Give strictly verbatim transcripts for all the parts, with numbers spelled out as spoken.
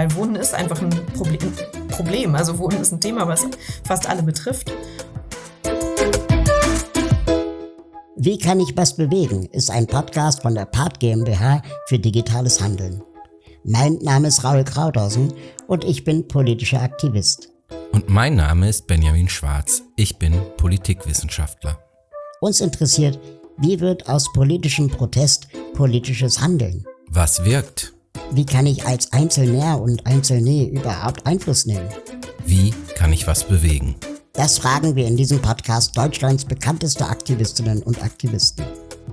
weil Wohnen ist einfach ein Problem. Problem. Also Wohnen ist ein Thema, was fast alle betrifft. Wie kann ich was bewegen? Ist ein Podcast von der Part GmbH für digitales Handeln. Mein Name ist Raul Krauthausen und ich bin politischer Aktivist. Und mein Name ist Benjamin Schwarz. Ich bin Politikwissenschaftler. Uns interessiert, wie wird aus politischem Protest politisches Handeln? Was wirkt? Wie kann ich als Einzelner und Einzelne überhaupt Einfluss nehmen? Wie kann ich was bewegen? Das fragen wir in diesem Podcast Deutschlands bekannteste Aktivistinnen und Aktivisten.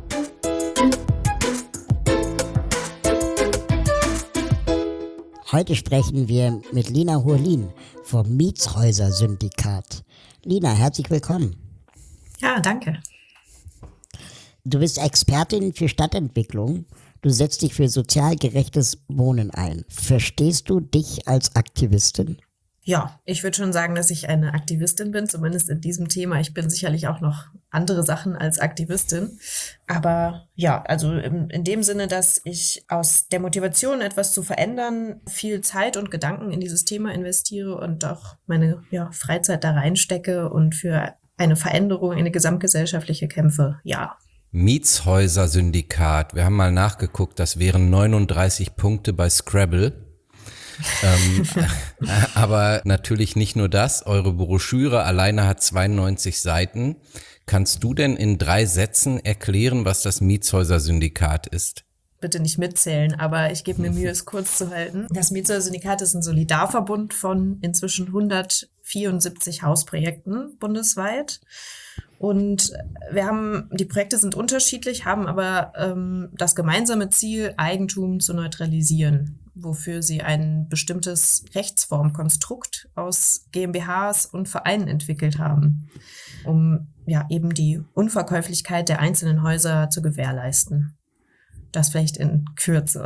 Heute sprechen wir mit Lina Hurlin vom Mietshäuser-Syndikat. Lina, herzlich willkommen. Ja, danke. Du bist Expertin für Stadtentwicklung. Du setzt dich für sozial gerechtes Wohnen ein. Verstehst du dich als Aktivistin? Ja, ich würde schon sagen, dass ich eine Aktivistin bin, zumindest in diesem Thema. Ich bin sicherlich auch noch andere Sachen als Aktivistin. Aber ja, also in, in dem Sinne, dass ich aus der Motivation, etwas zu verändern, viel Zeit und Gedanken in dieses Thema investiere und auch meine ja, Freizeit da reinstecke und für eine Veränderung, eine gesamtgesellschaftliche kämpfe, ja. Mietshäuser-Syndikat. Wir haben mal nachgeguckt, das wären neununddreißig Punkte bei Scrabble. ähm, aber natürlich nicht nur das. Eure Broschüre alleine hat zweiundneunzig Seiten. Kannst du denn in drei Sätzen erklären, was das Mietshäuser-Syndikat ist? Bitte nicht mitzählen, aber ich gebe mir Mühe, es kurz zu halten. Das Mietshäuser-Syndikat ist ein Solidarverbund von inzwischen hundertvierundsiebzig Hausprojekten bundesweit. Und wir haben, die Projekte sind unterschiedlich, haben aber ähm, das gemeinsame Ziel, Eigentum zu neutralisieren, wofür sie ein bestimmtes Rechtsformkonstrukt aus GmbHs und Vereinen entwickelt haben, um ja eben die Unverkäuflichkeit der einzelnen Häuser zu gewährleisten. Das vielleicht in Kürze.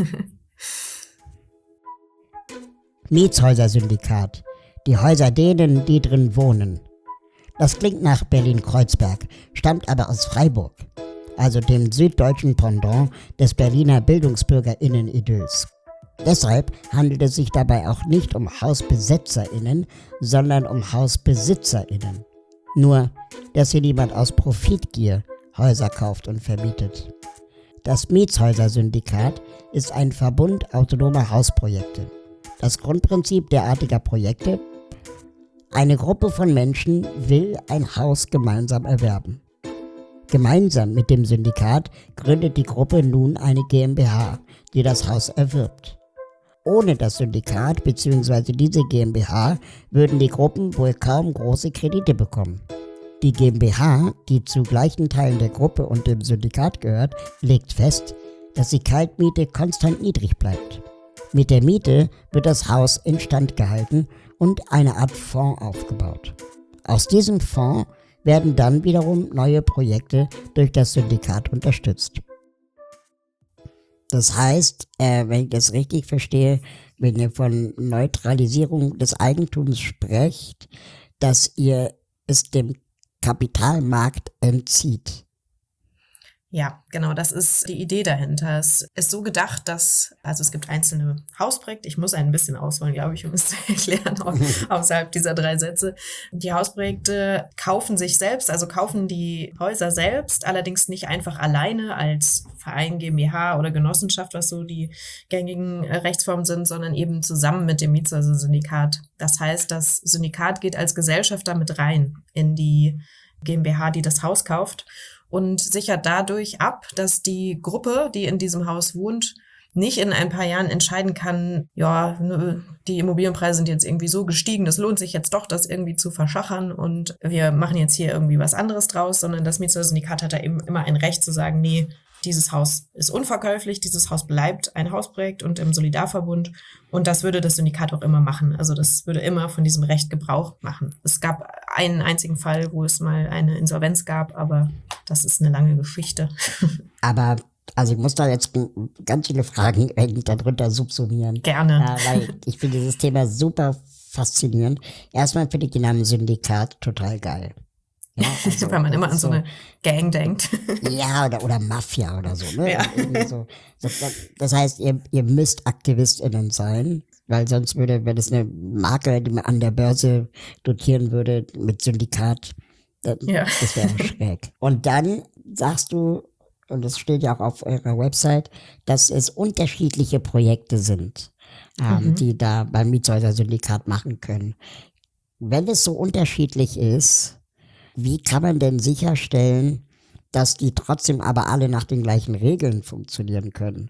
Mietshäuser-Syndikat. Die Häuser denen, die drin wohnen. Das klingt nach Berlin-Kreuzberg, stammt aber aus Freiburg, also dem süddeutschen Pendant des Berliner BildungsbürgerInnen-Idylls. Deshalb handelt es sich dabei auch nicht um HausbesetzerInnen, sondern um HausbesitzerInnen. Nur, dass hier niemand aus Profitgier Häuser kauft und vermietet. Das Mietshäuser-Syndikat ist ein Verbund autonomer Hausprojekte. Das Grundprinzip derartiger Projekte: eine Gruppe von Menschen will ein Haus gemeinsam erwerben. Gemeinsam mit dem Syndikat gründet die Gruppe nun eine GmbH, die das Haus erwirbt. Ohne das Syndikat bzw. diese GmbH würden die Gruppen wohl kaum große Kredite bekommen. Die GmbH, die zu gleichen Teilen der Gruppe und dem Syndikat gehört, legt fest, dass die Kaltmiete konstant niedrig bleibt. Mit der Miete wird das Haus instand gehalten und eine Art Fonds aufgebaut. Aus diesem Fonds werden dann wiederum neue Projekte durch das Syndikat unterstützt. Das heißt, äh, wenn ich das richtig verstehe, wenn ihr von Neutralisierung des Eigentums sprecht, dass ihr es dem Kapitalmarkt entzieht. Ja, genau, das ist die Idee dahinter. Es ist so gedacht, dass, also es gibt einzelne Hausprojekte, ich muss ein bisschen ausholen, glaube ich, um es zu erklären, auch außerhalb dieser drei Sätze. Die Hausprojekte kaufen sich selbst, also kaufen die Häuser selbst, allerdings nicht einfach alleine als Verein, GmbH oder Genossenschaft, was so die gängigen Rechtsformen sind, sondern eben zusammen mit dem Mietshäuser-Syndikat. Das heißt, das Syndikat geht als Gesellschafter mit rein in die GmbH, die das Haus kauft, und sichert dadurch ab, dass die Gruppe, die in diesem Haus wohnt, nicht in ein paar Jahren entscheiden kann, ja, die Immobilienpreise sind jetzt irgendwie so gestiegen, das lohnt sich jetzt doch, das irgendwie zu verschachern und wir machen jetzt hier irgendwie was anderes draus, sondern das Mietshäuser-Syndikat hat da eben immer ein Recht zu sagen, nee, dieses Haus ist unverkäuflich, dieses Haus bleibt ein Hausprojekt und im Solidarverbund, und das würde das Syndikat auch immer machen. Also das würde immer von diesem Recht Gebrauch machen. Es gab einen einzigen Fall, wo es mal eine Insolvenz gab, aber das ist eine lange Geschichte. Aber also ich muss da jetzt ganz viele Fragen darunter subsumieren. Gerne. Ja, weil ich finde dieses Thema super faszinierend. Erstmal finde ich den Namen Syndikat total geil. Ja, also, weil man immer an so eine Gang denkt. Ja, oder, oder Mafia oder so. Ne? Ja. So. Das, das heißt, ihr, ihr müsst AktivistInnen sein. Weil sonst würde, wenn es eine Marke, die man an der Börse dotieren würde mit Syndikat, das, Ja. das wäre schräg. Und dann sagst du, und das steht ja auch auf eurer Website, dass es unterschiedliche Projekte sind, ähm, Mhm. die da beim Mietshäuser-Syndikat machen können. Wenn es so unterschiedlich ist, wie kann man denn sicherstellen, dass die trotzdem aber alle nach den gleichen Regeln funktionieren können?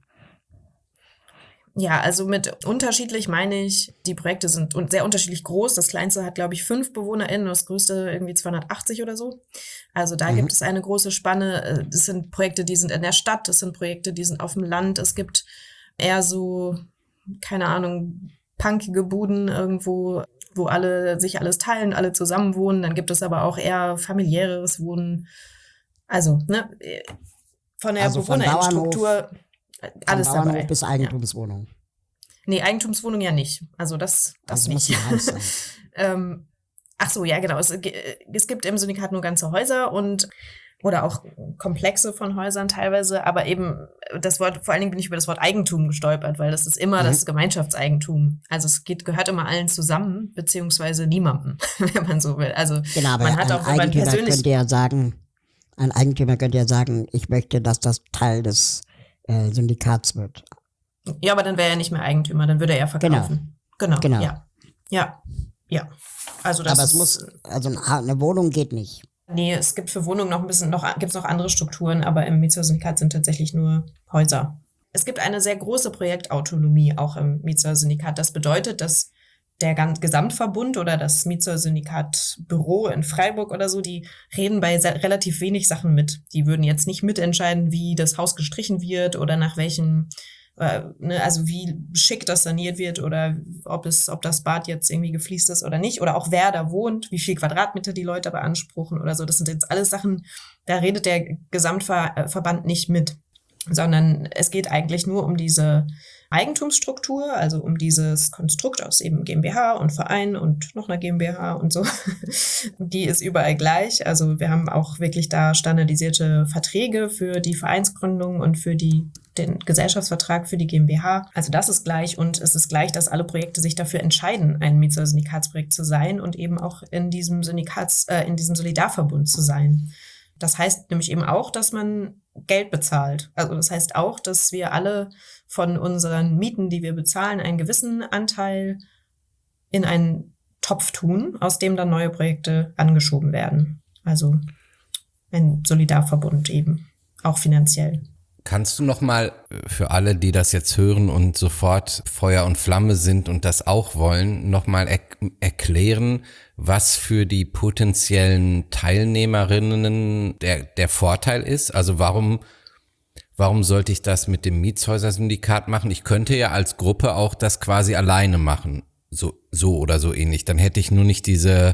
Ja, also mit unterschiedlich meine ich, die Projekte sind un- sehr unterschiedlich groß. Das kleinste hat, glaube ich, fünf BewohnerInnen, das größte irgendwie zweihundertachtzig oder so. Also da Mhm. gibt es eine große Spanne. Äh, Das sind Projekte, die sind in der Stadt, das sind Projekte, die sind auf dem Land. Es gibt eher so, keine Ahnung, punkige Buden irgendwo, wo alle sich alles teilen, alle zusammen wohnen. Dann gibt es aber auch eher familiäres Wohnen. Also, ne, äh, von der Also von BewohnerInnenstruktur äh, Von alles Bauernhof dabei. bis Ja. Eigentumswohnung. Nee, Eigentumswohnung ja nicht. Also das, das Also muss nicht. ein Haus sein. ähm, ach so, ja genau. Es, ge- es gibt im Syndikat nur ganze Häuser und oder auch Komplexe von Häusern teilweise, aber eben das Wort, vor allen Dingen bin ich über das Wort Eigentum gestolpert, weil das ist immer Mhm. das Gemeinschaftseigentum. Also es geht, gehört immer allen zusammen, beziehungsweise niemandem, wenn man so will. Also Genau, aber man hat ein auch, wenn man Eigentümer persönlich, könnte ja sagen, ein Eigentümer könnte ja sagen, ich möchte, dass das Teil des äh, Syndikats wird. ja, aber dann wäre er nicht mehr Eigentümer, dann würde er verkaufen. Genau, Genau. ja, ja, ja. Also das aber es ist, muss, also eine eine Wohnung geht nicht. Nee, es gibt für Wohnungen noch ein bisschen, noch gibt's noch andere Strukturen, aber im Mietshäuser-Syndikat sind tatsächlich nur Häuser. Es gibt eine sehr große Projektautonomie auch im Mietshäuser-Syndikat. Das bedeutet, dass der gan- Gesamtverbund oder das Mietshäuser-Syndikat-Büro in Freiburg oder so, die reden bei sehr, relativ wenig Sachen mit. Die würden jetzt nicht mitentscheiden, wie das Haus gestrichen wird oder nach welchem äh, ne, also wie schick das saniert wird oder ob es, ob das Bad jetzt irgendwie gefliest ist oder nicht oder auch wer da wohnt, wie viel Quadratmeter die Leute beanspruchen oder so. Das sind jetzt alles Sachen, da redet der Gesamtverband nicht mit, sondern es geht eigentlich nur um diese Eigentumsstruktur, also um dieses Konstrukt aus eben GmbH und Verein und noch einer GmbH und so. Die ist überall gleich. Also wir haben auch wirklich da standardisierte Verträge für die Vereinsgründung und für die den Gesellschaftsvertrag für die GmbH. Also das ist gleich und es ist gleich, dass alle Projekte sich dafür entscheiden, ein Mietshäuser-Syndikatsprojekt zu sein und eben auch in diesem Syndikats, äh, in diesem Solidarverbund zu sein. Das heißt nämlich eben auch, dass man Geld bezahlt. Also das heißt auch, dass wir alle von unseren Mieten, die wir bezahlen, einen gewissen Anteil in einen Topf tun, aus dem dann neue Projekte angeschoben werden. Also ein Solidarverbund eben, auch finanziell. Kannst du noch mal für alle, die das jetzt hören und sofort Feuer und Flamme sind und das auch wollen, noch mal er- erklären, was für die potenziellen Teilnehmerinnen der, der Vorteil ist? Also warum, warum sollte ich das mit dem Mietshäuser-Syndikat machen? Ich könnte ja als Gruppe auch das quasi alleine machen, so, so oder so ähnlich. Dann hätte ich nur nicht diese,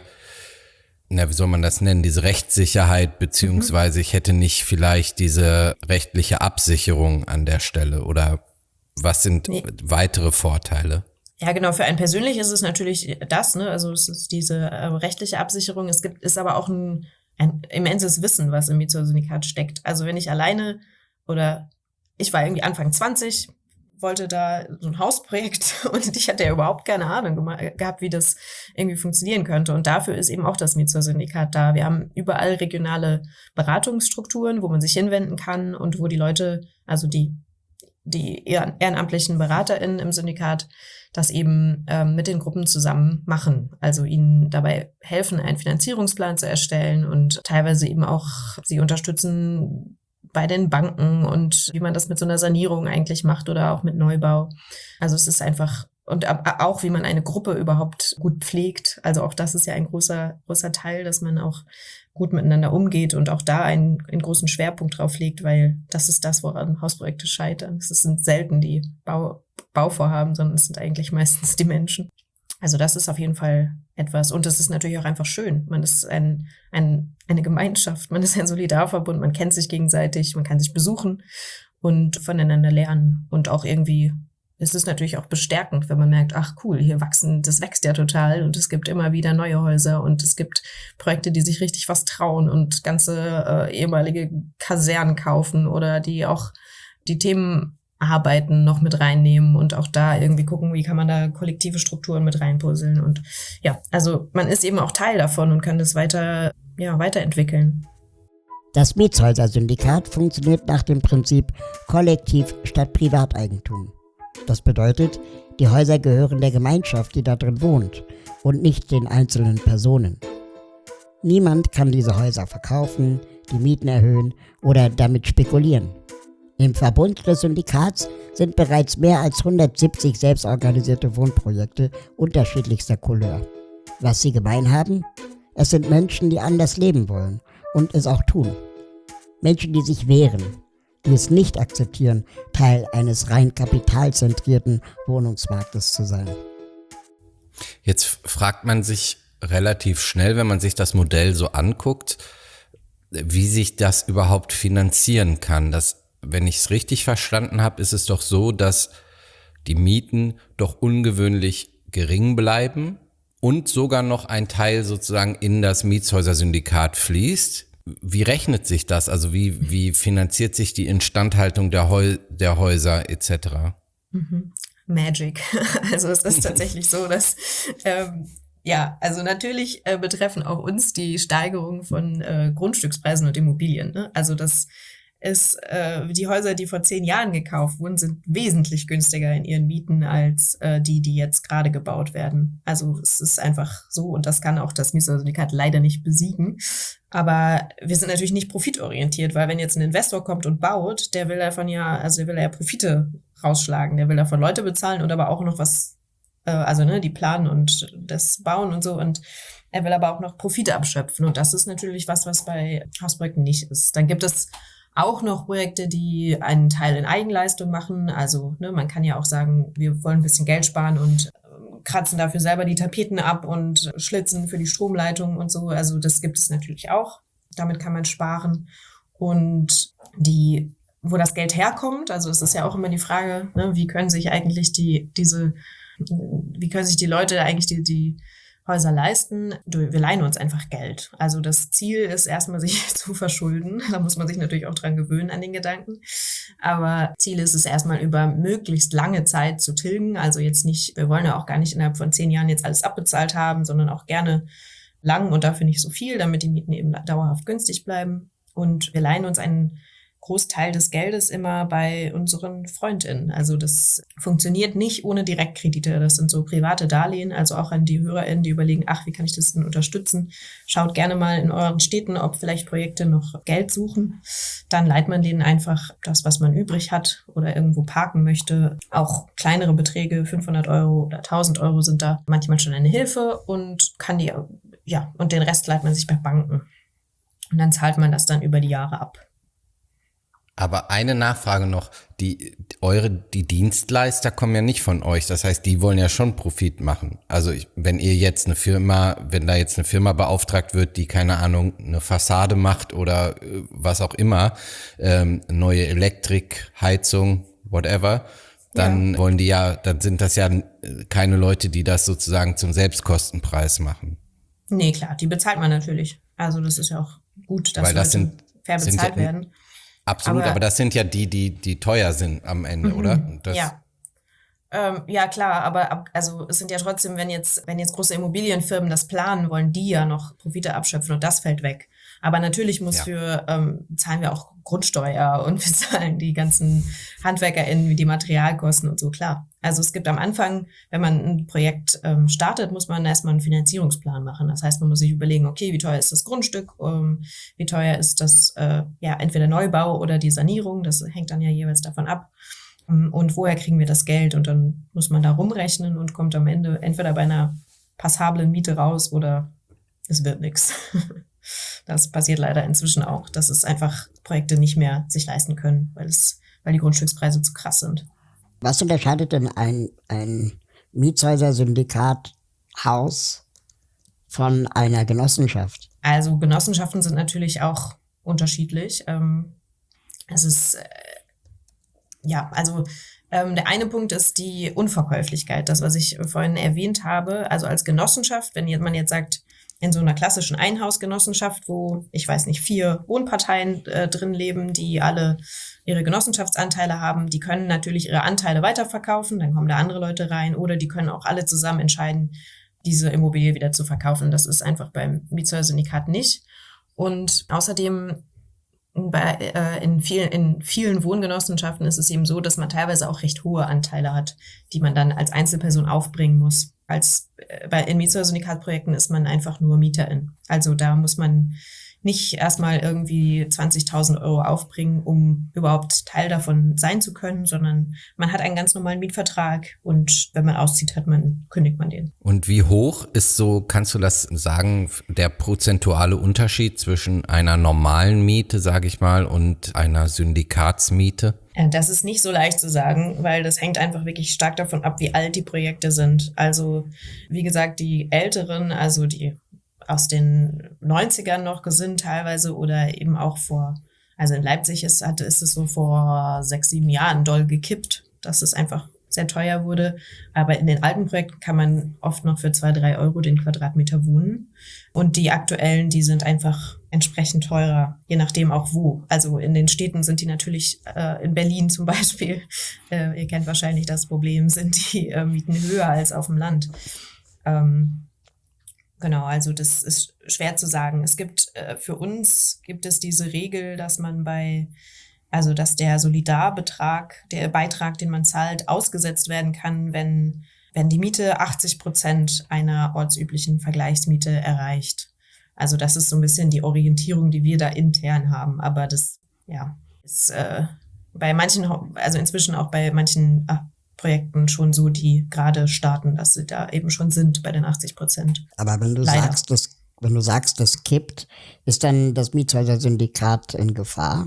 na, wie soll man das nennen, diese Rechtssicherheit, beziehungsweise ich hätte nicht vielleicht diese rechtliche Absicherung an der Stelle, oder was sind Nee. weitere Vorteile? Ja, genau. Für einen persönlich ist es natürlich das, ne? Also es ist diese äh, rechtliche Absicherung. Es gibt, ist aber auch ein, ein immenses Wissen, was im Mietshäuser-Syndikat steckt. Also wenn ich alleine oder ich war irgendwie Anfang zwanzig, wollte da so ein Hausprojekt und ich hatte ja überhaupt keine Ahnung gema- gehabt, wie das irgendwie funktionieren könnte. Und dafür ist eben auch das Mietshäuser-Syndikat da. Wir haben überall regionale Beratungsstrukturen, wo man sich hinwenden kann und wo die Leute, also die die ehren- ehrenamtlichen BeraterInnen im Syndikat das eben ähm, mit den Gruppen zusammen machen. Also ihnen dabei helfen, einen Finanzierungsplan zu erstellen und teilweise eben auch sie unterstützen bei den Banken und wie man das mit so einer Sanierung eigentlich macht oder auch mit Neubau. Also es ist einfach, und ab- auch wie man eine Gruppe überhaupt gut pflegt. Also auch das ist ja ein großer, großer Teil, dass man auch gut miteinander umgeht und auch da einen, einen großen Schwerpunkt drauf legt, weil das ist das, woran Hausprojekte scheitern. Es sind selten die Bau, Bauvorhaben, sondern es sind eigentlich meistens die Menschen. Also das ist auf jeden Fall etwas. Und es ist natürlich auch einfach schön. Man ist ein, ein, eine Gemeinschaft, man ist ein Solidarverbund, man kennt sich gegenseitig, man kann sich besuchen und voneinander lernen. Und auch irgendwie ist es natürlich auch bestärkend, wenn man merkt, ach cool, hier wachsen, das wächst ja total und es gibt immer wieder neue Häuser und es gibt Projekte, die sich richtig was trauen und ganze äh, ehemalige Kasernen kaufen oder die auch die Themen Arbeiten noch mit reinnehmen und auch da irgendwie gucken, wie kann man da kollektive Strukturen mit reinpuzzeln. Und ja, also man ist eben auch Teil davon und kann das weiter, ja, weiterentwickeln. Das Mietshäuser-Syndikat funktioniert nach dem Prinzip Kollektiv statt Privateigentum. Das bedeutet, die Häuser gehören der Gemeinschaft, die da drin wohnt, und nicht den einzelnen Personen. Niemand kann diese Häuser verkaufen, die Mieten erhöhen oder damit spekulieren. Im Verbund des Syndikats sind bereits mehr als hundertsiebzig selbstorganisierte Wohnprojekte unterschiedlichster Couleur. Was sie gemein haben? Es sind Menschen, die anders leben wollen und es auch tun. Menschen, die sich wehren, die es nicht akzeptieren, Teil eines rein kapitalzentrierten Wohnungsmarktes zu sein. Jetzt fragt man sich relativ schnell, wenn man sich das Modell so anguckt, wie sich das überhaupt finanzieren kann. Das, wenn ich es richtig verstanden habe, ist es doch so, dass die Mieten doch ungewöhnlich gering bleiben und sogar noch ein Teil sozusagen in das Mietshäuser-Syndikat fließt. Wie rechnet sich das? Also wie, wie finanziert sich die Instandhaltung der, Heu- der Häuser et cetera? Mhm. Magic. Also es ist tatsächlich so, dass ähm, ja, also natürlich äh, betreffen auch uns die Steigerung von äh, Grundstückspreisen und Immobilien. Ne? Also das ist, äh, die Häuser, die vor zehn Jahren gekauft wurden, sind wesentlich günstiger in ihren Mieten als äh, die, die jetzt gerade gebaut werden. Also es ist einfach so und das kann auch das Mietshäuser-Syndikat leider nicht besiegen. Aber wir sind natürlich nicht profitorientiert, weil wenn jetzt ein Investor kommt und baut, der will davon ja, also der will ja Profite rausschlagen, der will davon Leute bezahlen und aber auch noch was, äh, also ne, die planen und das bauen und so und er will aber auch noch Profite abschöpfen und das ist natürlich was, was bei Hausprojekten nicht ist. Dann gibt es auch noch Projekte, die einen Teil in Eigenleistung machen, also ne, man kann ja auch sagen, wir wollen ein bisschen Geld sparen und kratzen dafür selber die Tapeten ab und schlitzen für die Stromleitung und so. Also das gibt es natürlich auch. Damit kann man sparen. Und die, wo das Geld herkommt, also es ist ja auch immer die Frage, ne, wie können sich eigentlich die, diese, wie können sich die Leute eigentlich die, die Häuser leisten? Wir leihen uns einfach Geld. Also das Ziel ist erstmal, sich zu verschulden. Da muss man sich natürlich auch dran gewöhnen an den Gedanken. Aber Ziel ist es erstmal über möglichst lange Zeit zu tilgen. Also jetzt nicht, wir wollen ja auch gar nicht innerhalb von zehn Jahren jetzt alles abbezahlt haben, sondern auch gerne lang und dafür nicht so viel, damit die Mieten eben dauerhaft günstig bleiben. Und wir leihen uns einen Großteil des Geldes immer bei unseren FreundInnen. Also das funktioniert nicht ohne Direktkredite. Das sind so private Darlehen, also auch an die HörerInnen, die überlegen, ach, wie kann ich das denn unterstützen? Schaut gerne mal in euren Städten, ob vielleicht Projekte noch Geld suchen. Dann leiht man denen einfach das, was man übrig hat oder irgendwo parken möchte. Auch kleinere Beträge, fünfhundert Euro oder tausend Euro sind da manchmal schon eine Hilfe und kann die, ja, und den Rest leiht man sich bei Banken. Und dann zahlt man das dann über die Jahre ab. Aber eine Nachfrage noch, die eure die Dienstleister kommen ja nicht von euch, das heißt, die wollen ja schon Profit machen. Also ich, wenn ihr jetzt eine Firma, wenn da jetzt eine Firma beauftragt wird, die keine Ahnung eine Fassade macht oder äh, was auch immer, ähm, neue Elektrik, Heizung, whatever, dann ja. wollen die ja, dann sind das ja keine Leute, die das sozusagen zum Selbstkostenpreis machen. Nee, klar, die bezahlt man natürlich. Also das ist ja auch gut, dass Weil das Leute sind, fair bezahlt sind ja, werden. Absolut, aber, aber das sind ja die, die, die teuer sind am Ende, mhm, oder? Das ja. Ähm, ja, klar, aber ab, also es sind ja trotzdem, wenn jetzt, wenn jetzt große Immobilienfirmen das planen, wollen die ja noch Profite abschöpfen und das fällt weg. Aber natürlich muss ja. für, ähm, zahlen wir auch Grundsteuer und wir zahlen die ganzen HandwerkerInnen wie die Materialkosten und so, klar. Also es gibt am Anfang, wenn man ein Projekt ähm, startet, muss man erstmal einen Finanzierungsplan machen. Das heißt, man muss sich überlegen, okay, wie teuer ist das Grundstück, ähm, wie teuer ist das, äh, ja, entweder Neubau oder die Sanierung, das hängt dann ja jeweils davon ab. Und woher kriegen wir das Geld? Und dann muss man da rumrechnen und kommt am Ende entweder bei einer passablen Miete raus oder es wird nichts. Das passiert leider inzwischen auch, dass es einfach Projekte nicht mehr sich leisten können, weil es, weil die Grundstückspreise zu krass sind. Was unterscheidet denn ein, ein Mietshäuser-Syndikat-Haus von einer Genossenschaft? Also Genossenschaften sind natürlich auch unterschiedlich. Es ist, ja, also ähm, der eine Punkt ist die Unverkäuflichkeit, das, was ich vorhin erwähnt habe. Also als Genossenschaft, wenn man jetzt sagt, in so einer klassischen Einhausgenossenschaft, wo, ich weiß nicht, vier Wohnparteien äh, drin leben, die alle ihre Genossenschaftsanteile haben. Die können natürlich ihre Anteile weiterverkaufen, dann kommen da andere Leute rein, oder die können auch alle zusammen entscheiden, diese Immobilie wieder zu verkaufen. Das ist einfach beim Mietshäuser-Syndikat nicht. Und außerdem bei, äh, in, vielen, in vielen Wohngenossenschaften ist es eben so, dass man teilweise auch recht hohe Anteile hat, die man dann als Einzelperson aufbringen muss. Als äh, bei in Mietshäuser-Syndikat-Projekten ist man einfach nur Mieterin. Also da muss man nicht erstmal irgendwie zwanzigtausend Euro aufbringen, um überhaupt Teil davon sein zu können, sondern man hat einen ganz normalen Mietvertrag und wenn man auszieht, hat man, kündigt man den. Und wie hoch ist so, kannst du das sagen, der prozentuale Unterschied zwischen einer normalen Miete, sage ich mal, und einer Syndikatsmiete? Das ist nicht so leicht zu sagen, weil das hängt einfach wirklich stark davon ab, wie alt die Projekte sind. Also wie gesagt, die älteren, also die aus den neunzigern noch sind teilweise oder eben auch vor, also in Leipzig ist, hat, ist es so vor sechs, sieben Jahren doll gekippt, dass es einfach sehr teuer wurde. Aber in den alten Projekten kann man oft noch für zwei, drei Euro den Quadratmeter wohnen. Und die aktuellen, die sind einfach entsprechend teurer, je nachdem auch wo. Also in den Städten sind die natürlich, äh, in Berlin zum Beispiel, äh, ihr kennt wahrscheinlich das Problem, sind die äh, Mieten höher als auf dem Land. Ähm, Genau, also das ist schwer zu sagen. Es gibt, äh, für uns gibt es diese Regel, dass man bei, also dass der Solidarbetrag, der Beitrag, den man zahlt, ausgesetzt werden kann, wenn, wenn die Miete achtzig Prozent einer ortsüblichen Vergleichsmiete erreicht. Also das ist so ein bisschen die Orientierung, die wir da intern haben. Aber das, ja, ist äh, bei manchen, also inzwischen auch bei manchen ah, Projekten schon so, die gerade starten, dass sie da eben schon sind bei den achtzig Prozent. Aber wenn du Leider. sagst, das, wenn du sagst, das kippt, ist dann das Mietshäuser-Syndikat in Gefahr?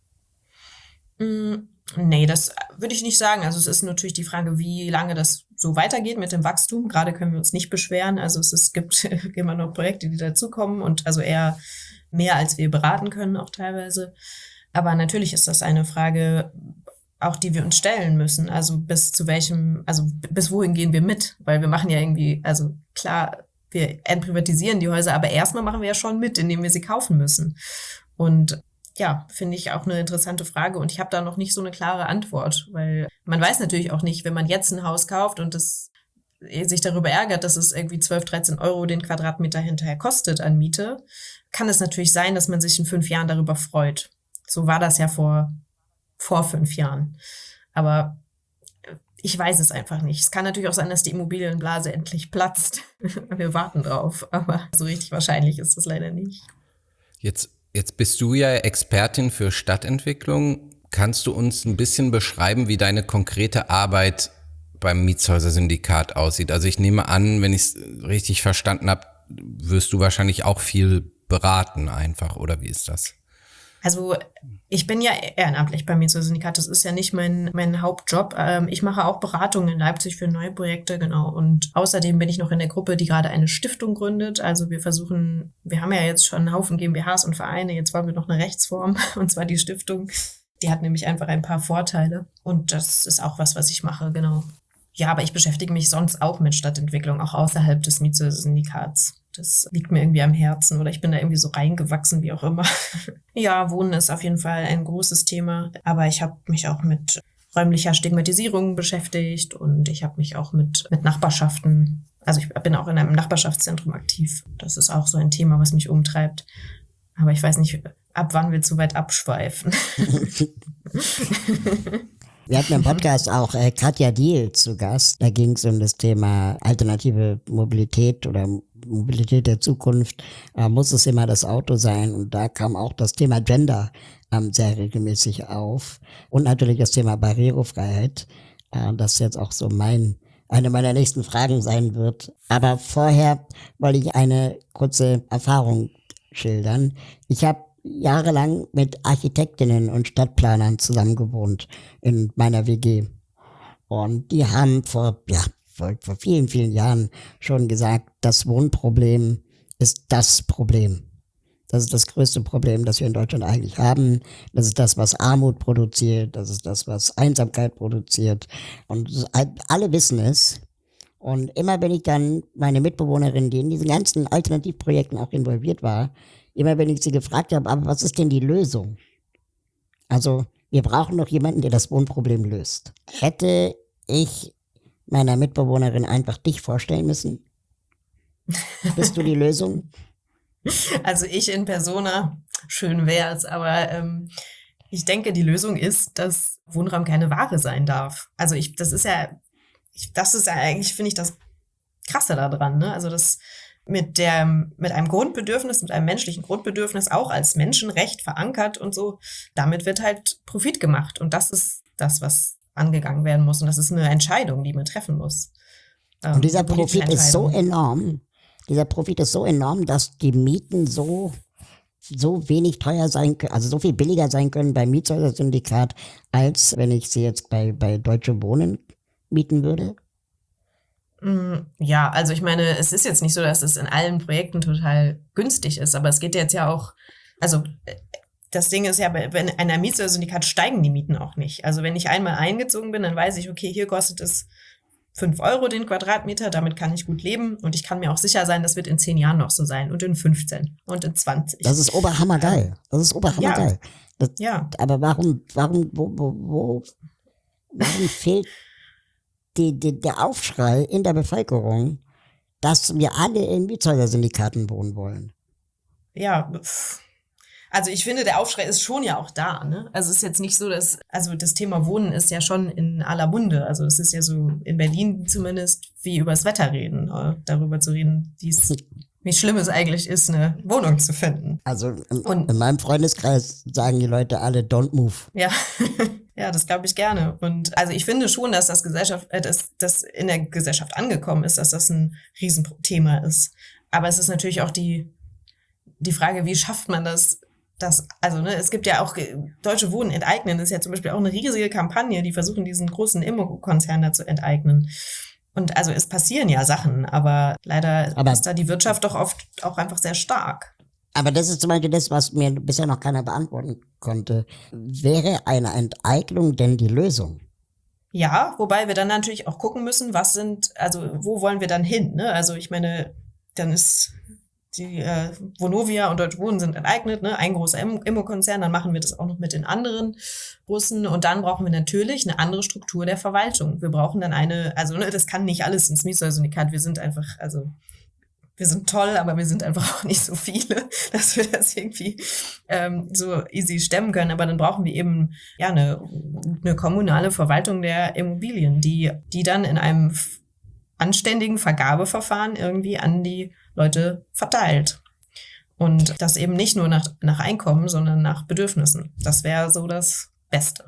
Mm, nee, das würde ich nicht sagen. Also es ist natürlich die Frage, wie lange das so weitergeht mit dem Wachstum. Gerade können wir uns nicht beschweren. Also es, es gibt immer noch Projekte, die dazukommen und also eher mehr, als wir beraten können auch teilweise. Aber natürlich ist das eine Frage, auch die wir uns stellen müssen, also bis zu welchem, also bis wohin gehen wir mit, weil wir machen ja irgendwie, also klar, wir entprivatisieren die Häuser, aber erstmal machen wir ja schon mit, indem wir sie kaufen müssen. Und ja, finde ich auch eine interessante Frage und ich habe da noch nicht so eine klare Antwort, weil man weiß natürlich auch nicht, wenn man jetzt ein Haus kauft und das sich darüber ärgert, dass es irgendwie zwölf, dreizehn Euro den Quadratmeter hinterher kostet an Miete, kann es natürlich sein, dass man sich in fünf Jahren darüber freut. So war das ja vor vor fünf Jahren. Aber ich weiß es einfach nicht. Es kann natürlich auch sein, dass die Immobilienblase endlich platzt. Wir warten drauf, aber so richtig wahrscheinlich ist das leider nicht. Jetzt, jetzt bist du ja Expertin für Stadtentwicklung. Kannst du uns ein bisschen beschreiben, wie deine konkrete Arbeit beim Mietshäuser-Syndikat aussieht? Also ich nehme an, wenn ich es richtig verstanden habe, wirst du wahrscheinlich auch viel beraten einfach, oder wie ist das? Also ich bin ja ehrenamtlich beim Mietshäuser-Syndikat, das ist ja nicht mein mein Hauptjob. Ähm, ich mache auch Beratungen in Leipzig für neue Projekte, genau. Und außerdem bin ich noch in der Gruppe, die gerade eine Stiftung gründet. Also wir versuchen, wir haben ja jetzt schon einen Haufen GmbHs und Vereine, jetzt wollen wir noch eine Rechtsform, und zwar die Stiftung. Die hat nämlich einfach ein paar Vorteile und das ist auch was, was ich mache, genau. Ja, aber ich beschäftige mich sonst auch mit Stadtentwicklung, auch außerhalb des Mietshäuser-Syndikats. Das liegt mir irgendwie am Herzen oder ich bin da irgendwie so reingewachsen, wie auch immer. Ja, Wohnen ist auf jeden Fall ein großes Thema, aber ich habe mich auch mit räumlicher Stigmatisierung beschäftigt und ich habe mich auch mit, mit Nachbarschaften, also ich bin auch in einem Nachbarschaftszentrum aktiv. Das ist auch so ein Thema, was mich umtreibt. Aber ich weiß nicht, ab wann wir zu weit abschweifen. Wir hatten im Podcast auch äh, Katja Diehl zu Gast. Da ging es um das Thema alternative Mobilität oder Mobilität der Zukunft. Äh, muss es immer das Auto sein? Und da kam auch das Thema Gender ähm, sehr regelmäßig auf. Und natürlich das Thema Barrierefreiheit. Äh, das jetzt auch so mein eine meiner nächsten Fragen sein wird. Aber vorher wollte ich eine kurze Erfahrung schildern. Ich habe jahrelang mit Architektinnen und Stadtplanern zusammengewohnt in meiner W G. Und die haben vor, ja, vor, vor vielen, vielen Jahren schon gesagt, das Wohnproblem ist das Problem. Das ist das größte Problem, das wir in Deutschland eigentlich haben. Das ist das, was Armut produziert. Das ist das, was Einsamkeit produziert. Und alle wissen es. Und immer wenn ich dann meine Mitbewohnerin, die in diesen ganzen Alternativprojekten auch involviert war, immer wenn ich sie gefragt habe, aber was ist denn die Lösung? Also wir brauchen doch jemanden, der das Wohnproblem löst. Hätte ich meiner Mitbewohnerin einfach dich vorstellen müssen? Bist du die Lösung? Also ich in Persona, schön wär's, aber ähm, ich denke, die Lösung ist, dass Wohnraum keine Ware sein darf. Also ich, das ist ja, ich, das ist ja eigentlich, finde ich, das Krasse daran, ne? Also das mit der, mit einem Grundbedürfnis, mit einem menschlichen Grundbedürfnis auch als Menschenrecht verankert und so, damit wird halt Profit gemacht. Und das ist das, was angegangen werden muss. Und das ist eine Entscheidung, die man treffen muss. Ähm, Und dieser eine politische Profit ist so Entscheidung. enorm, dieser Profit ist so enorm, dass die Mieten so, so wenig teuer sein können, also so viel billiger sein können beim Mietshäuser-Syndikat, als wenn ich sie jetzt bei, bei Deutsche Wohnen mieten würde. Mm, Ja, also ich meine, es ist jetzt nicht so, dass es in allen Projekten total günstig ist, aber es geht jetzt ja auch, also äh, das Ding ist ja, bei wenn einer Mietshäuser-Syndikat steigen die Mieten auch nicht. Also wenn ich einmal eingezogen bin, dann weiß ich, okay, hier kostet es fünf Euro den Quadratmeter, damit kann ich gut leben und ich kann mir auch sicher sein, das wird in zehn Jahren noch so sein und in fünfzehn und in zwanzig. Das ist oberhammergeil. Das ist oberhammergeil. Das, Ja, aber warum, warum, wo, wo, wo, warum fehlt die, die, der Aufschrei in der Bevölkerung, dass wir alle in Mietshäuser-Syndikaten wohnen wollen? ja, pff. Also ich finde, der Aufschrei ist schon ja auch da, ne? Also es ist jetzt nicht so, dass, also das Thema Wohnen ist ja schon in aller Munde. Also es ist ja so in Berlin zumindest wie übers Wetter reden, äh, darüber zu reden, wie es, wie schlimm es eigentlich ist, eine Wohnung zu finden. Also in, Und- in meinem Freundeskreis sagen die Leute alle, don't move. Ja, ja, das glaube ich gerne. Und also ich finde schon, dass das Gesellschaft, äh, dass das in der Gesellschaft angekommen ist, dass das ein Riesenthema ist. Aber es ist natürlich auch die, die Frage, wie schafft man das? Das, also, ne, es gibt ja auch äh, Deutsche Wohnen enteignen, das ist ja zum Beispiel auch eine riesige Kampagne, die versuchen, diesen großen Immokonzern da zu enteignen. Und also es passieren ja Sachen, aber leider Aber- ist da die Wirtschaft doch oft auch einfach sehr stark. Aber das ist zum Beispiel das, was mir bisher noch keiner beantworten konnte. Wäre eine Enteignung denn die Lösung? Ja, wobei wir dann natürlich auch gucken müssen, was sind, also wo wollen wir dann hin, ne? Also ich meine, dann ist die äh, Vonovia und Deutsche Wohnen sind enteignet, ne? Ein großer Im- Immokonzern, dann machen wir das auch noch mit den anderen Russen und dann brauchen wir natürlich eine andere Struktur der Verwaltung. Wir brauchen dann eine, also ne, das kann nicht alles ins Mietshäuser-Syndikat, wir sind einfach, also wir sind toll, aber wir sind einfach auch nicht so viele, dass wir das irgendwie ähm, so easy stemmen können. Aber dann brauchen wir eben ja eine, eine kommunale Verwaltung der Immobilien, die, die dann in einem f- anständigen Vergabeverfahren irgendwie an die Leute verteilt. Und das eben nicht nur nach, nach Einkommen, sondern nach Bedürfnissen. Das wäre so das Beste.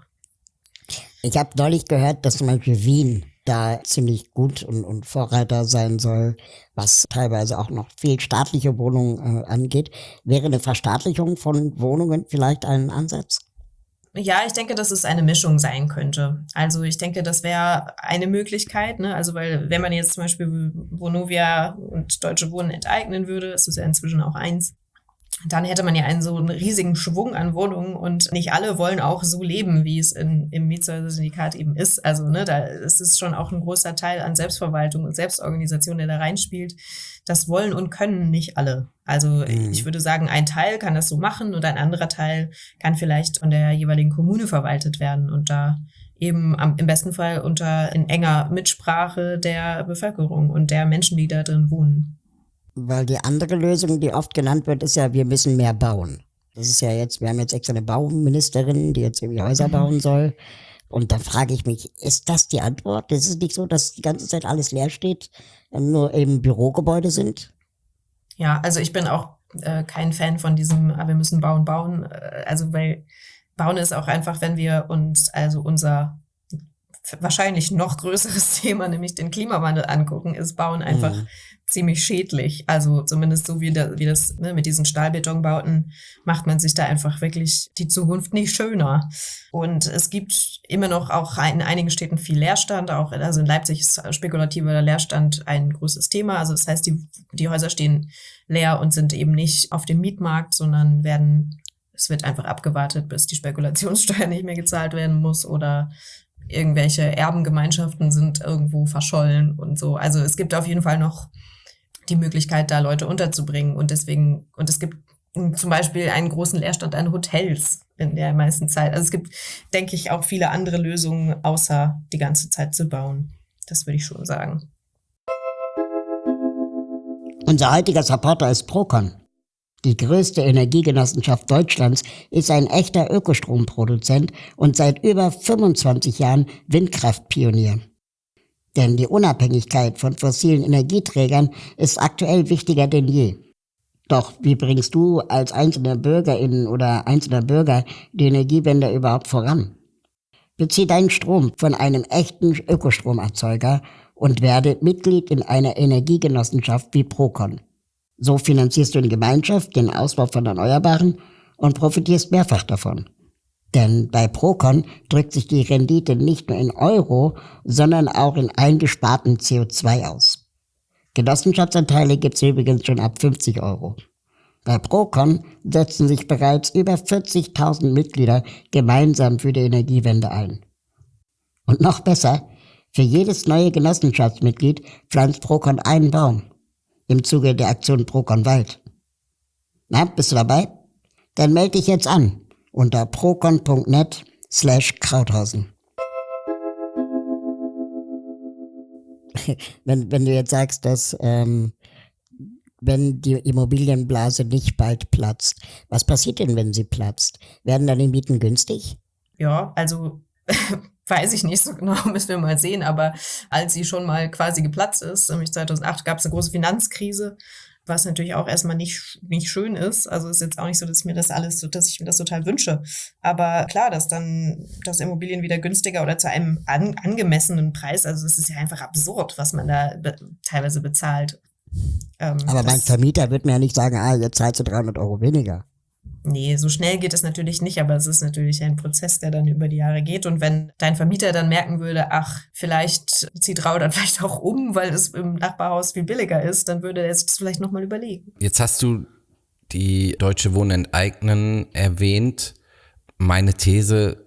Ich habe neulich gehört, dass zum Beispiel Wien da ziemlich gut und, und Vorreiter sein soll, was teilweise auch noch viel staatliche Wohnungen äh, angeht. Wäre eine Verstaatlichung von Wohnungen vielleicht ein Ansatz? Ja, ich denke, dass es eine Mischung sein könnte. Also ich denke, das wäre eine Möglichkeit, ne? Also weil wenn man jetzt zum Beispiel Vonovia und Deutsche Wohnen enteignen würde, ist es ja inzwischen auch eins, dann hätte man ja einen so einen riesigen Schwung an Wohnungen und nicht alle wollen auch so leben, wie es in, im Mietshäuser-Syndikat eben ist. Also ne, da ist es schon auch ein großer Teil an Selbstverwaltung und Selbstorganisation, der da reinspielt. Das wollen und können nicht alle. Also Mhm. ich würde sagen, ein Teil kann das so machen und ein anderer Teil kann vielleicht von der jeweiligen Kommune verwaltet werden und da eben am, im besten Fall unter in enger Mitsprache der Bevölkerung und der Menschen, die da drin wohnen. Weil die andere Lösung, die oft genannt wird, ist ja, wir müssen mehr bauen. Das ist ja jetzt, wir haben jetzt extra eine Bauministerin, die jetzt irgendwie Häuser bauen soll. Und da frage ich mich, ist das die Antwort? Es ist nicht so, dass die ganze Zeit alles leer steht, nur eben Bürogebäude sind? Ja, also ich bin auch äh, kein Fan von diesem, ah, wir müssen bauen, bauen. Äh, also weil bauen ist auch einfach, wenn wir uns also unser wahrscheinlich noch größeres Thema, nämlich den Klimawandel angucken, ist Bauen einfach Mhm. ziemlich schädlich. Also zumindest so wie, da, wie das ne, mit diesen Stahlbetonbauten macht man sich da einfach wirklich die Zukunft nicht schöner. Und es gibt immer noch auch in einigen Städten viel Leerstand. Auch also in Leipzig ist spekulativer Leerstand ein großes Thema. Also das heißt, die, die Häuser stehen leer und sind eben nicht auf dem Mietmarkt, sondern werden, es wird einfach abgewartet, bis die Spekulationssteuer nicht mehr gezahlt werden muss oder irgendwelche Erbengemeinschaften sind irgendwo verschollen und so. Also es gibt auf jeden Fall noch die Möglichkeit, da Leute unterzubringen. Und deswegen, und es gibt zum Beispiel einen großen Leerstand an Hotels in der meisten Zeit. Also es gibt, denke ich, auch viele andere Lösungen, außer die ganze Zeit zu bauen. Das würde ich schon sagen. Unser heutiger Supporter ist Procon. Die größte Energiegenossenschaft Deutschlands ist ein echter Ökostromproduzent und seit über fünfundzwanzig Jahren Windkraftpionier. Denn die Unabhängigkeit von fossilen Energieträgern ist aktuell wichtiger denn je. Doch wie bringst du als einzelne Bürgerin oder einzelner Bürger die Energiewende überhaupt voran? Bezieh deinen Strom von einem echten Ökostromerzeuger und werde Mitglied in einer Energiegenossenschaft wie Procon. So finanzierst du in Gemeinschaft den Ausbau von Erneuerbaren und profitierst mehrfach davon. Denn bei Procon drückt sich die Rendite nicht nur in Euro, sondern auch in eingesparten C O zwei aus. Genossenschaftsanteile gibt's übrigens schon ab fünfzig Euro. Bei Procon setzen sich bereits über vierzigtausend Mitglieder gemeinsam für die Energiewende ein. Und noch besser, für jedes neue Genossenschaftsmitglied pflanzt Procon einen Baum im Zuge der Aktion Procon Wald. Na, bist du dabei? Dann melde dich jetzt an unter procon.net slash Krauthausen. Wenn, wenn du jetzt sagst, dass ähm, wenn die Immobilienblase nicht bald platzt, was passiert denn, wenn sie platzt? Werden dann die Mieten günstig? Ja, also weiß ich nicht so genau, müssen wir mal sehen, aber als sie schon mal quasi geplatzt ist, nämlich zweitausendacht, gab es eine große Finanzkrise, was natürlich auch erstmal nicht nicht schön ist. Also ist jetzt auch nicht so, dass ich mir das alles, dass ich mir das total wünsche. Aber klar, dass dann das Immobilien wieder günstiger oder zu einem an, angemessenen Preis, also es ist ja einfach absurd, was man da be- teilweise bezahlt. Ähm, Aber mein das- Vermieter wird mir ja nicht sagen, ah, jetzt zahlst du dreihundert Euro weniger. Nee, so schnell geht es natürlich nicht, aber es ist natürlich ein Prozess, der dann über die Jahre geht. Und wenn dein Vermieter dann merken würde, ach, vielleicht zieht Rau dann vielleicht auch um, weil es im Nachbarhaus viel billiger ist, dann würde er es vielleicht nochmal überlegen. Jetzt hast du die Deutsche Wohnen enteignen erwähnt. Meine These,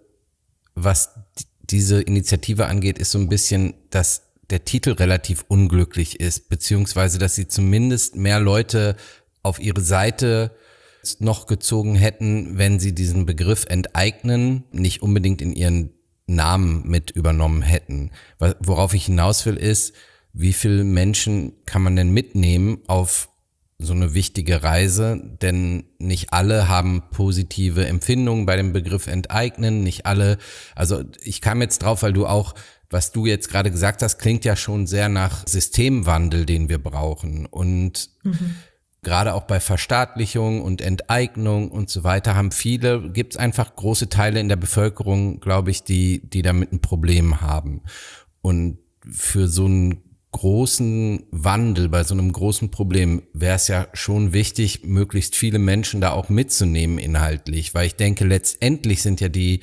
was diese Initiative angeht, ist so ein bisschen, dass der Titel relativ unglücklich ist, beziehungsweise dass sie zumindest mehr Leute auf ihre Seite noch gezogen hätten, wenn sie diesen Begriff enteignen nicht unbedingt in ihren Namen mit übernommen hätten. Worauf ich hinaus will ist, wie viele Menschen kann man denn mitnehmen auf so eine wichtige Reise? Denn nicht alle haben positive Empfindungen bei dem Begriff enteignen, nicht alle, also ich kam jetzt drauf, weil du auch, was du jetzt gerade gesagt hast, klingt ja schon sehr nach Systemwandel, den wir brauchen. Und mhm. gerade auch bei Verstaatlichung und Enteignung und so weiter haben viele, gibt es einfach große Teile in der Bevölkerung, glaube ich, die die damit ein Problem haben. Und für so einen großen Wandel, bei so einem großen Problem wäre es ja schon wichtig, möglichst viele Menschen da auch mitzunehmen inhaltlich, weil ich denke, letztendlich sind ja die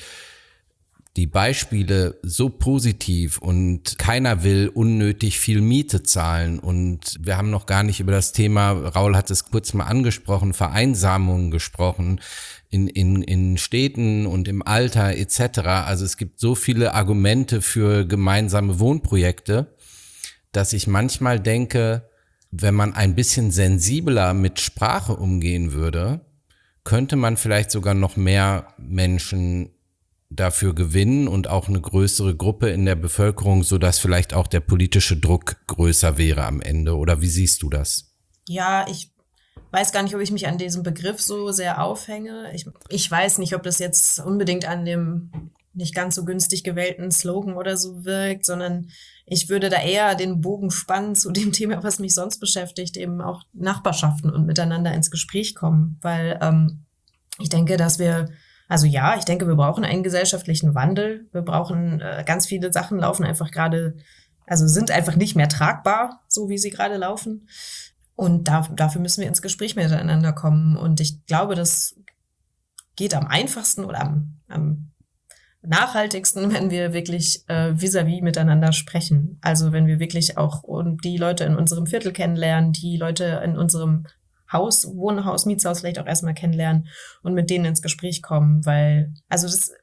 die Beispiele so positiv und keiner will unnötig viel Miete zahlen und wir haben noch gar nicht über das Thema, Raul hat es kurz mal angesprochen, Vereinsamung gesprochen in in in Städten und im Alter et cetera. Also es gibt so viele Argumente für gemeinsame Wohnprojekte, dass ich manchmal denke, wenn man ein bisschen sensibler mit Sprache umgehen würde, könnte man vielleicht sogar noch mehr Menschen dafür gewinnen und auch eine größere Gruppe in der Bevölkerung, sodass vielleicht auch der politische Druck größer wäre am Ende. Oder wie siehst du das? Ja, ich weiß gar nicht, ob ich mich an diesem Begriff so sehr aufhänge. Ich, ich weiß nicht, ob das jetzt unbedingt an dem nicht ganz so günstig gewählten Slogan oder so wirkt, sondern ich würde da eher den Bogen spannen zu dem Thema, was mich sonst beschäftigt, eben auch Nachbarschaften und miteinander ins Gespräch kommen. Weil ähm, ich denke, dass wir Also ja, ich denke, wir brauchen einen gesellschaftlichen Wandel. Wir brauchen äh, ganz viele Sachen laufen einfach gerade, also sind einfach nicht mehr tragbar, so wie sie gerade laufen. Und da, dafür müssen wir ins Gespräch miteinander kommen. Und ich glaube, das geht am einfachsten oder am, am nachhaltigsten, wenn wir wirklich äh, vis-à-vis miteinander sprechen. Also wenn wir wirklich auch und die Leute in unserem Viertel kennenlernen, die Leute in unserem Haus, Wohnhaus, Mietshaus vielleicht auch erstmal kennenlernen und mit denen ins Gespräch kommen, weil, also das,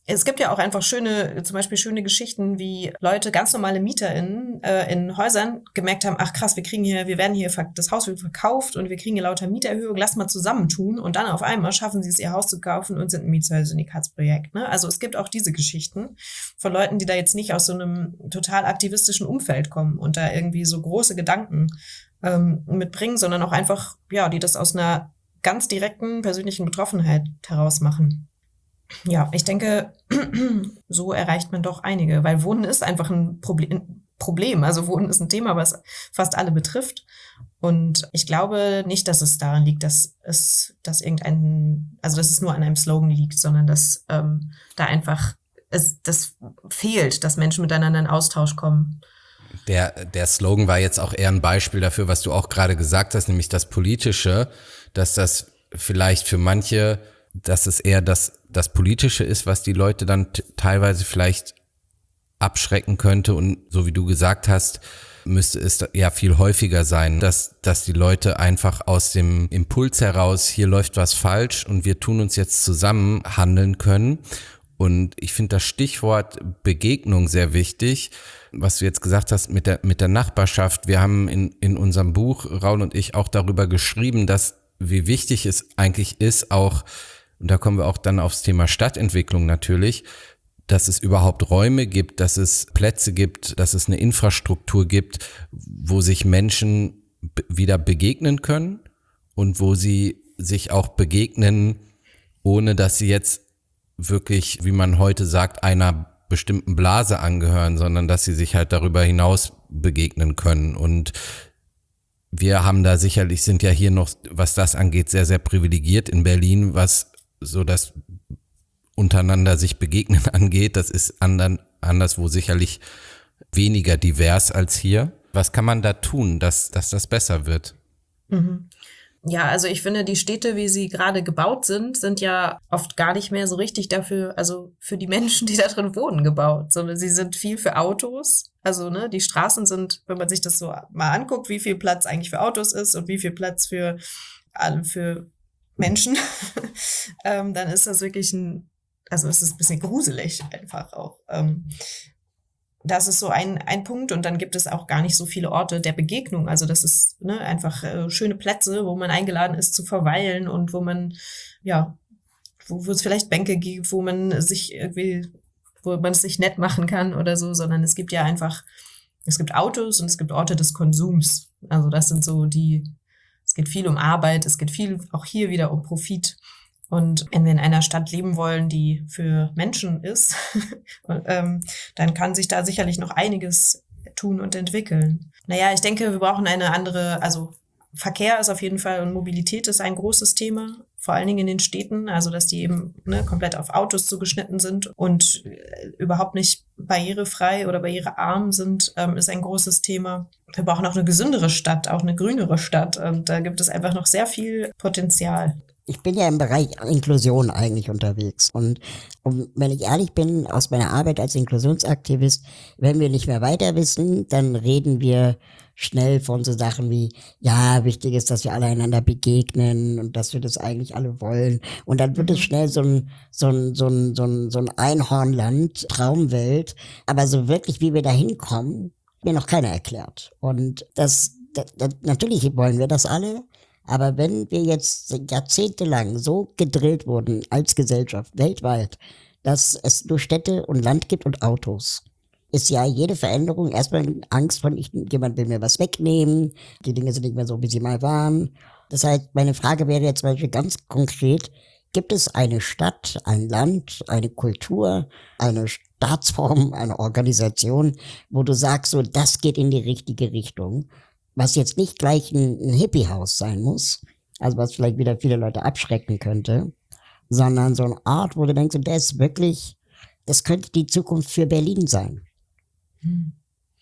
Es gibt ja auch einfach schöne, zum Beispiel schöne Geschichten, wie Leute, ganz normale MieterInnen äh, in Häusern gemerkt haben, ach krass, wir kriegen hier, wir werden hier, das Haus wird verkauft und wir kriegen hier lauter Mieterhöhung, lass mal zusammentun und dann auf einmal schaffen sie es, ihr Haus zu kaufen und sind ein Mietshäuser-Syndikatsprojekt. Ne? Also es gibt auch diese Geschichten von Leuten, die da jetzt nicht aus so einem total aktivistischen Umfeld kommen und da irgendwie so große Gedanken ähm, mitbringen, sondern auch einfach, ja, die das aus einer ganz direkten persönlichen Betroffenheit heraus machen. Ja, ich denke, so erreicht man doch einige, weil Wohnen ist einfach ein Problem. Problem. Also Wohnen ist ein Thema, was fast alle betrifft. Und ich glaube nicht, dass es daran liegt, dass es, dass irgendein, also dass es nur an einem Slogan liegt, sondern dass ähm, da einfach es, das fehlt, dass Menschen miteinander in Austausch kommen. Der, der Slogan war jetzt auch eher ein Beispiel dafür, was du auch gerade gesagt hast, nämlich das Politische, dass das vielleicht für manche, dass es eher das, das Politische ist, was die Leute dann t- teilweise vielleicht abschrecken könnte. Und so wie du gesagt hast, müsste es ja viel häufiger sein, dass, dass die Leute einfach aus dem Impuls heraus, hier läuft was falsch und wir tun uns jetzt zusammen handeln können. Und ich finde das Stichwort Begegnung sehr wichtig, was du jetzt gesagt hast mit der, mit der Nachbarschaft. Wir haben in, in unserem Buch, Raul und ich, auch darüber geschrieben, dass wie wichtig es eigentlich ist, auch, und da kommen wir auch dann aufs Thema Stadtentwicklung natürlich, dass es überhaupt Räume gibt, dass es Plätze gibt, dass es eine Infrastruktur gibt, wo sich Menschen b- wieder begegnen können und wo sie sich auch begegnen, ohne dass sie jetzt wirklich, wie man heute sagt, einer bestimmten Blase angehören, sondern dass sie sich halt darüber hinaus begegnen können. Und wir haben da sicherlich, sind ja hier noch, was das angeht, sehr, sehr privilegiert in Berlin, was so das untereinander sich begegnen angeht. Das ist andern, anderswo sicherlich weniger divers als hier. Was kann man da tun, dass, dass das besser wird? Mhm. Ja, also ich finde, die Städte, wie sie gerade gebaut sind, sind ja oft gar nicht mehr so richtig dafür, also für die Menschen, die da drin wohnen, gebaut, sondern sie sind viel für Autos. Also ne, die Straßen sind, wenn man sich das so mal anguckt, wie viel Platz eigentlich für Autos ist und wie viel Platz für, für Menschen, ähm, dann ist das wirklich ein, also es ist ein bisschen gruselig einfach auch. Ähm, Das ist so ein, ein Punkt und dann gibt es auch gar nicht so viele Orte der Begegnung. Also das ist ne, einfach äh, schöne Plätze, wo man eingeladen ist zu verweilen und wo man, ja, wo, wo es vielleicht Bänke gibt, wo man sich irgendwie, wo man es sich nett machen kann oder so, sondern es gibt ja einfach, es gibt Autos und es gibt Orte des Konsums. Also das sind so die, es geht viel um Arbeit, es geht viel auch hier wieder um Profit. Und wenn wir in einer Stadt leben wollen, die für Menschen ist, ähm, dann kann sich da sicherlich noch einiges tun und entwickeln. Naja, ich denke, wir brauchen eine andere, also Verkehr ist auf jeden Fall und Mobilität ist ein großes Thema, vor allen Dingen in den Städten, also dass die eben ne, komplett auf Autos zugeschnitten sind und äh, überhaupt nicht barrierefrei oder barrierearm sind, ähm, ist ein großes Thema. Wir brauchen auch eine gesündere Stadt, auch eine grünere Stadt und da gibt es einfach noch sehr viel Potenzial. Ich bin ja im Bereich Inklusion eigentlich unterwegs und, und wenn ich ehrlich bin, aus meiner Arbeit als Inklusionsaktivist, wenn wir nicht mehr weiter wissen, dann reden wir schnell von so Sachen wie, ja, wichtig ist, dass wir alle einander begegnen und dass wir das eigentlich alle wollen und dann wird es schnell so ein, so ein, so ein, so ein, so ein Einhornland, Traumwelt, aber so wirklich, wie wir da hinkommen, mir noch keiner erklärt und das, das, das natürlich wollen wir das alle. Aber wenn wir jetzt jahrzehntelang so gedrillt wurden als Gesellschaft weltweit, dass es nur Städte und Land gibt und Autos, ist ja jede Veränderung erstmal Angst von, ich, jemand will mir was wegnehmen, die Dinge sind nicht mehr so, wie sie mal waren. Das heißt, meine Frage wäre jetzt zum Beispiel ganz konkret, gibt es eine Stadt, ein Land, eine Kultur, eine Staatsform, eine Organisation, wo du sagst, so, das geht in die richtige Richtung? Was jetzt nicht gleich ein, ein Hippie-Haus sein muss, also was vielleicht wieder viele Leute abschrecken könnte, sondern so eine Art, wo du denkst, der ist wirklich, das könnte die Zukunft für Berlin sein. Hm.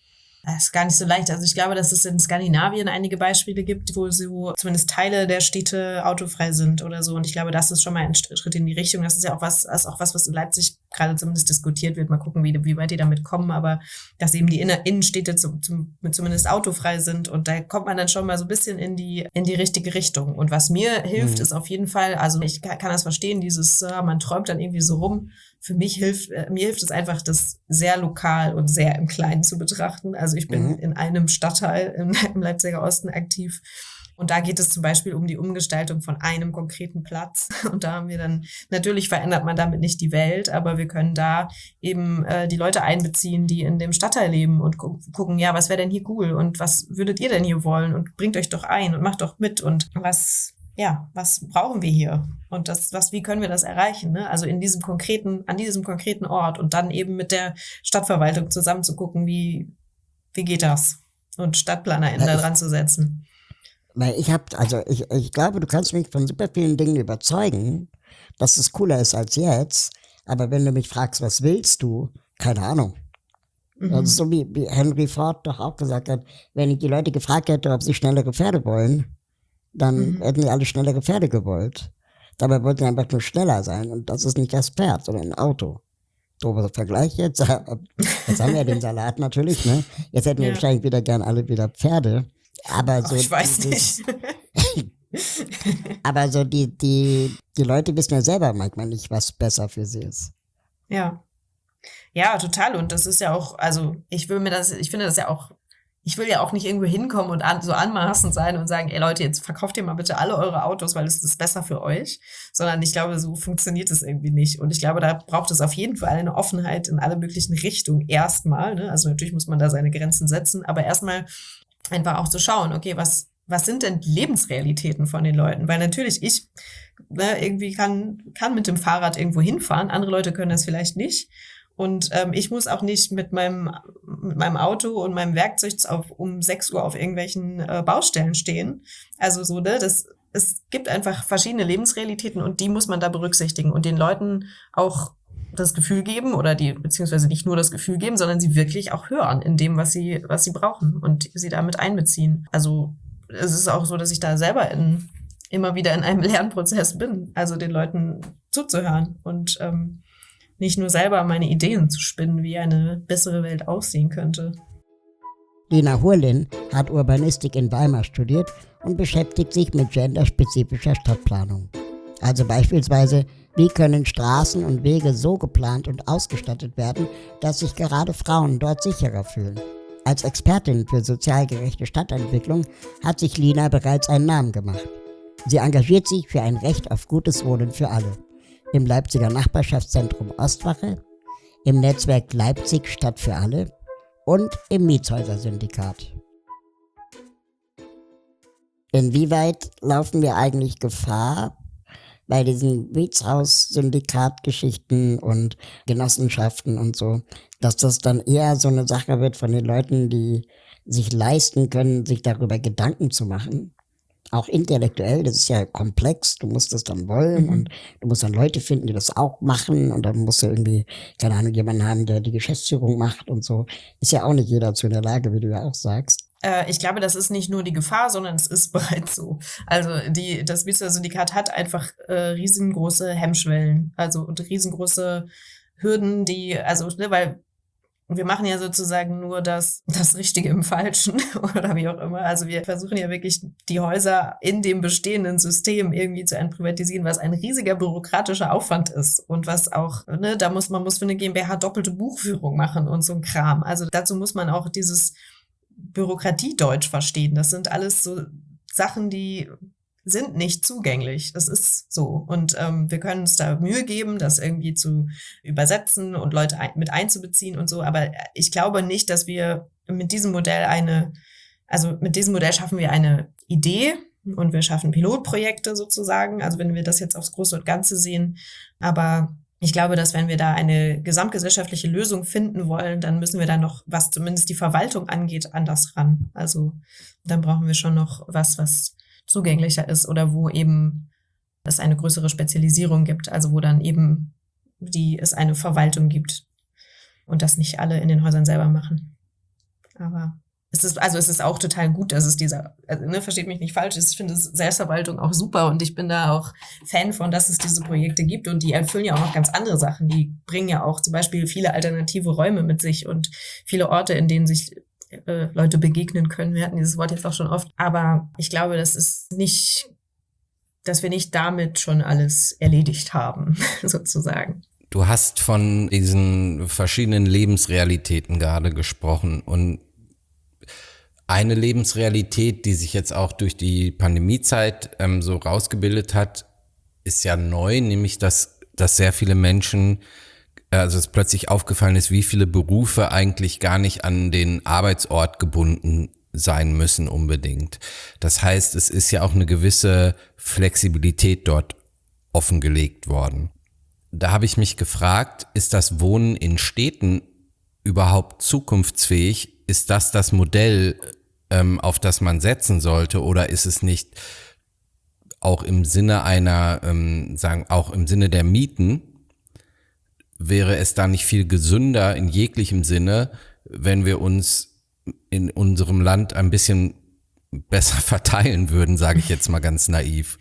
Das ist gar nicht so leicht. Also ich glaube, dass es in Skandinavien einige Beispiele gibt, wo so zumindest Teile der Städte autofrei sind oder so. Und ich glaube, das ist schon mal ein Schritt in die Richtung. Das ist ja auch was, ist auch was, was in Leipzig gerade zumindest diskutiert wird. Mal gucken, wie, wie weit die damit kommen, aber dass eben die Inner- Innenstädte zum, zum, zumindest autofrei sind und da kommt man dann schon mal so ein bisschen in die, in die richtige Richtung. Und was mir hilft, mhm. ist auf jeden Fall, also ich kann, kann das verstehen, dieses, äh, man träumt dann irgendwie so rum. Für mich hilft, äh, mir hilft es einfach, das sehr lokal und sehr im Kleinen zu betrachten. Also ich bin mhm. in einem Stadtteil im, im Leipziger Osten aktiv. Und da geht es zum Beispiel um die Umgestaltung von einem konkreten Platz. Und da haben wir dann, natürlich verändert man damit nicht die Welt, aber wir können da eben äh, die Leute einbeziehen, die in dem Stadtteil leben und gu- gucken, ja, was wäre denn hier cool und was würdet ihr denn hier wollen und bringt euch doch ein und macht doch mit und was, ja, was brauchen wir hier? Und das, was, wie können wir das erreichen? Ne? Also in diesem konkreten, an diesem konkreten Ort und dann eben mit der Stadtverwaltung zusammen zu gucken, wie, wie geht das? Und StadtplanerInnen da dran zu setzen. Weil ich hab, also ich, ich glaube, du kannst mich von super vielen Dingen überzeugen, dass es cooler ist als jetzt. Aber wenn du mich fragst, was willst du? Keine Ahnung. Mhm. Das ist so wie, wie Henry Ford doch auch gesagt hat, wenn ich die Leute gefragt hätte, ob sie schnellere Pferde wollen, dann mhm. hätten die alle schnellere Pferde gewollt. Dabei wollten sie einfach nur schneller sein. Und das ist nicht das Pferd, sondern ein Auto. Doofer Vergleich jetzt. Jetzt haben wir den Salat natürlich, ne? Jetzt hätten wir ja. wahrscheinlich wieder gern alle wieder Pferde. Aber so, Ach, ich weiß dieses, nicht. aber so die, die, die Leute wissen ja selber manchmal nicht, was besser für sie ist. Ja. Ja, total. Und das ist ja auch, also ich will mir das, ich finde das ja auch, ich will ja auch nicht irgendwo hinkommen und an, so anmaßend sein und sagen, ey Leute, jetzt verkauft ihr mal bitte alle eure Autos, weil es ist besser für euch. Sondern ich glaube, so funktioniert es irgendwie nicht. Und ich glaube, da braucht es auf jeden Fall eine Offenheit in alle möglichen Richtungen erstmal. Ne? Also natürlich muss man da seine Grenzen setzen, aber erstmal einfach auch zu schauen, okay, was, was sind denn die Lebensrealitäten von den Leuten? Weil natürlich ich ne, irgendwie kann, kann mit dem Fahrrad irgendwo hinfahren, andere Leute können das vielleicht nicht. Und ähm, ich muss auch nicht mit meinem, mit meinem Auto und meinem Werkzeug auf, um sechs Uhr auf irgendwelchen äh, Baustellen stehen. Also so, ne, das, es gibt einfach verschiedene Lebensrealitäten und die muss man da berücksichtigen und den Leuten auch das Gefühl geben oder die, beziehungsweise nicht nur das Gefühl geben, sondern sie wirklich auch hören in dem, was sie, was sie brauchen und sie damit einbeziehen. Also es ist auch so, dass ich da selber in, immer wieder in einem Lernprozess bin, also den Leuten zuzuhören und ähm, nicht nur selber meine Ideen zu spinnen, wie eine bessere Welt aussehen könnte. Lena Hurlin hat Urbanistik in Weimar studiert und beschäftigt sich mit genderspezifischer Stadtplanung. Also beispielsweise, wie können Straßen und Wege so geplant und ausgestattet werden, dass sich gerade Frauen dort sicherer fühlen. Als Expertin für sozial gerechte Stadtentwicklung hat sich Lena bereits einen Namen gemacht. Sie engagiert sich für ein Recht auf gutes Wohnen für alle. Im Leipziger Nachbarschaftszentrum Ostwache, im Netzwerk Leipzig Stadt für alle und im Mietshäuser-Syndikat. Inwieweit laufen wir eigentlich Gefahr, bei diesen Mietshaus-Syndikat-Geschichten und Genossenschaften und so, dass das dann eher so eine Sache wird von den Leuten, die sich leisten können, sich darüber Gedanken zu machen? Auch intellektuell, das ist ja komplex, du musst das dann wollen mhm. und du musst dann Leute finden, die das auch machen und dann musst du irgendwie, keine Ahnung, jemanden haben, der die Geschäftsführung macht und so. Ist ja auch nicht jeder zu in der Lage, wie du ja auch sagst. Äh, ich glaube, das ist nicht nur die Gefahr, sondern es ist bereits so. Also die, das Mietshäuser-Syndikat hat einfach äh, riesengroße Hemmschwellen, also und riesengroße Hürden, die, also, ne, weil wir machen ja sozusagen nur das, das Richtige im Falschen oder wie auch immer. Also wir versuchen ja wirklich die Häuser in dem bestehenden System irgendwie zu entprivatisieren, was ein riesiger bürokratischer Aufwand ist und was auch, ne, da muss man muss für eine GmbH doppelte Buchführung machen und so ein Kram. Also dazu muss man auch dieses Bürokratiedeutsch verstehen. Das sind alles so Sachen, die sind nicht zugänglich. Das ist so. Und ähm, wir können uns da Mühe geben, das irgendwie zu übersetzen und Leute ein, mit einzubeziehen und so. Aber ich glaube nicht, dass wir mit diesem Modell eine, also mit diesem Modell schaffen wir eine Idee und wir schaffen Pilotprojekte sozusagen. Also wenn wir das jetzt aufs Große und Ganze sehen. Aber ich glaube, dass wenn wir da eine gesamtgesellschaftliche Lösung finden wollen, dann müssen wir da noch, was zumindest die Verwaltung angeht, anders ran. Also dann brauchen wir schon noch was, was zugänglicher ist oder wo eben es eine größere Spezialisierung gibt, also wo dann eben die es eine Verwaltung gibt und das nicht alle in den Häusern selber machen. Aber es ist, also es ist auch total gut, dass es dieser, also, ne, versteht mich nicht falsch, ich finde Selbstverwaltung auch super und ich bin da auch Fan von, dass es diese Projekte gibt und die erfüllen ja auch noch ganz andere Sachen. Die bringen ja auch zum Beispiel viele alternative Räume mit sich und viele Orte, in denen sich äh, Leute begegnen können. Wir hatten dieses Wort jetzt auch schon oft, aber ich glaube, das ist nicht, dass wir nicht damit schon alles erledigt haben, sozusagen. Du hast von diesen verschiedenen Lebensrealitäten gerade gesprochen und eine Lebensrealität, die sich jetzt auch durch die Pandemiezeit ähm, so rausgebildet hat, ist ja neu, nämlich dass, dass sehr viele Menschen, also es plötzlich aufgefallen ist, wie viele Berufe eigentlich gar nicht an den Arbeitsort gebunden sein müssen unbedingt. Das heißt, es ist ja auch eine gewisse Flexibilität dort offengelegt worden. Da habe ich mich gefragt, ist das Wohnen in Städten überhaupt zukunftsfähig? Ist das das Modell, ähm, auf das man setzen sollte, oder ist es nicht auch im Sinne einer, ähm, sagen, auch im Sinne der Mieten, wäre es da nicht viel gesünder in jeglichem Sinne, wenn wir uns in unserem Land ein bisschen besser verteilen würden, sage ich jetzt mal ganz naiv?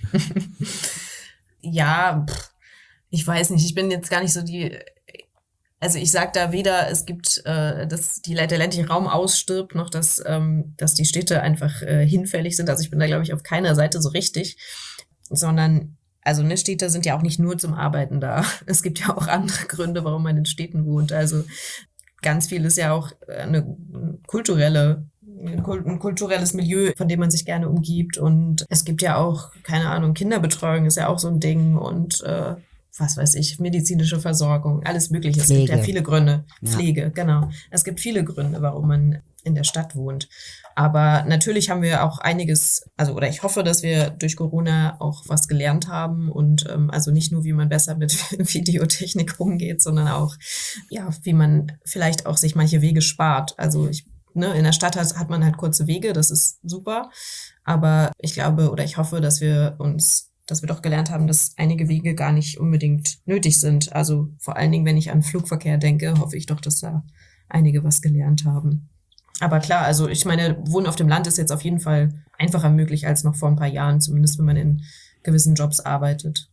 Ja, pff. Ich weiß nicht, ich bin jetzt gar nicht so die, also ich sag da weder, es gibt, äh, dass die, der ländliche Raum ausstirbt, noch dass, ähm, dass die Städte einfach äh, hinfällig sind. Also ich bin da, glaube ich, auf keiner Seite so richtig, sondern, also ne, Städte sind ja auch nicht nur zum Arbeiten da. Es gibt ja auch andere Gründe, warum man in Städten wohnt. Also ganz viel ist ja auch eine kulturelle ein kulturelles Milieu, von dem man sich gerne umgibt. Und es gibt ja auch, keine Ahnung, Kinderbetreuung ist ja auch so ein Ding und äh, was weiß ich, medizinische Versorgung, alles Mögliche. Es Pflege. gibt ja viele Gründe. Ja. Pflege, genau. Es gibt viele Gründe, warum man in der Stadt wohnt. Aber natürlich haben wir auch einiges, also oder ich hoffe, dass wir durch Corona auch was gelernt haben und ähm, also nicht nur, wie man besser mit Videotechnik umgeht, sondern auch, ja, wie man vielleicht auch sich manche Wege spart. Also ich, ne, in der Stadt hat, hat man halt kurze Wege, das ist super. Aber ich glaube oder ich hoffe, dass wir uns dass wir doch gelernt haben, dass einige Wege gar nicht unbedingt nötig sind. Also vor allen Dingen, wenn ich an Flugverkehr denke, hoffe ich doch, dass da einige was gelernt haben. Aber klar, also ich meine, Wohnen auf dem Land ist jetzt auf jeden Fall einfacher möglich als noch vor ein paar Jahren, zumindest wenn man in gewissen Jobs arbeitet.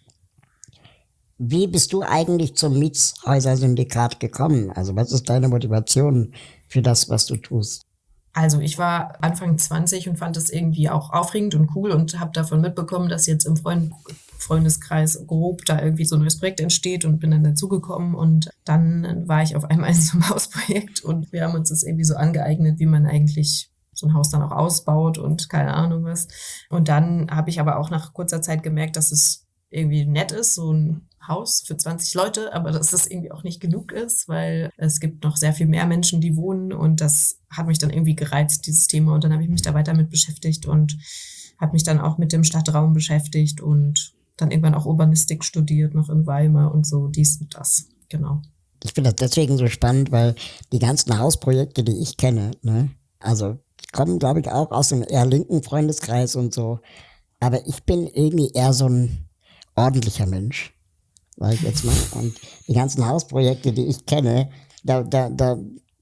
Wie bist du eigentlich zum Mietshäuser-Syndikat gekommen? Also was ist deine Motivation für das, was du tust? Also ich war Anfang zwanzig und fand das irgendwie auch aufregend und cool und habe davon mitbekommen, dass jetzt im Freund Freundeskreis grob da irgendwie so ein neues Projekt entsteht und bin dann dazugekommen und dann war ich auf einmal in so einem Hausprojekt und wir haben uns das irgendwie so angeeignet, wie man eigentlich so ein Haus dann auch ausbaut und keine Ahnung was. Und dann habe ich aber auch nach kurzer Zeit gemerkt, dass es irgendwie nett ist, so ein Haus für zwanzig Leute, aber dass das irgendwie auch nicht genug ist, weil es gibt noch sehr viel mehr Menschen, die wohnen und das hat mich dann irgendwie gereizt, dieses Thema, und dann habe ich mich da weiter mit beschäftigt und habe mich dann auch mit dem Stadtraum beschäftigt und dann irgendwann auch Urbanistik studiert, noch in Weimar und so, dies und das, genau. Ich finde das deswegen so spannend, weil die ganzen Hausprojekte, die ich kenne, ne, also kommen, glaube ich, auch aus einem eher linken Freundeskreis und so, aber ich bin irgendwie eher so ein ordentlicher Mensch, sag ich jetzt mal. Und die ganzen Hausprojekte, die ich kenne, da, da, da,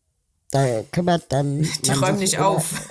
da kümmert dann... Die räumen nicht immer, auf.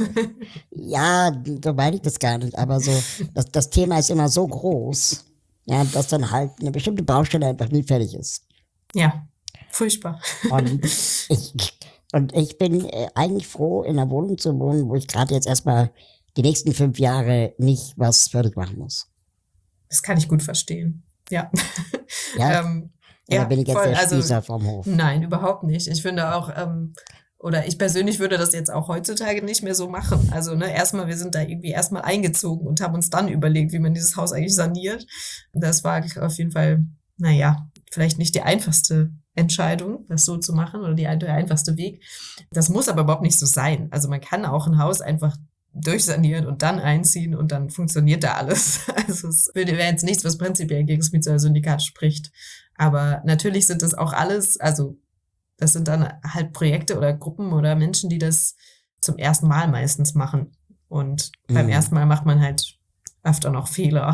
Ja, so meine ich das gar nicht, aber so, das, das Thema ist immer so groß, ja, dass dann halt eine bestimmte Baustelle einfach nie fertig ist. Ja, furchtbar. Und ich, und ich bin äh, eigentlich froh, in einer Wohnung zu wohnen, wo ich gerade jetzt erstmal die nächsten fünf Jahre nicht was fertig machen muss. Das kann ich gut verstehen. Ja. Ja, ähm, ja, ja, bin ich jetzt voll, der also, Spießer vom Hof. Nein, überhaupt nicht. Ich finde auch, ähm, oder ich persönlich würde das jetzt auch heutzutage nicht mehr so machen. Also ne, erstmal, wir sind da irgendwie erstmal eingezogen und haben uns dann überlegt, wie man dieses Haus eigentlich saniert. Das war auf jeden Fall, naja, vielleicht nicht die einfachste Entscheidung, das so zu machen oder die, der einfachste Weg. Das muss aber überhaupt nicht so sein. Also man kann auch ein Haus einfach durchsanieren und dann einziehen und dann funktioniert da alles. Also es wäre jetzt nichts, was prinzipiell gegen das Mietshäuser-Syndikat spricht. Aber natürlich sind das auch alles, also das sind dann halt Projekte oder Gruppen oder Menschen, die das zum ersten Mal meistens machen. Und mhm. beim ersten Mal macht man halt öfter noch Fehler.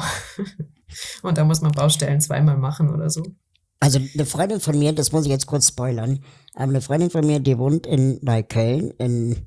Und da muss man Baustellen zweimal machen oder so. Also eine Freundin von mir, das muss ich jetzt kurz spoilern, aber eine Freundin von mir, die wohnt in Neukölln, in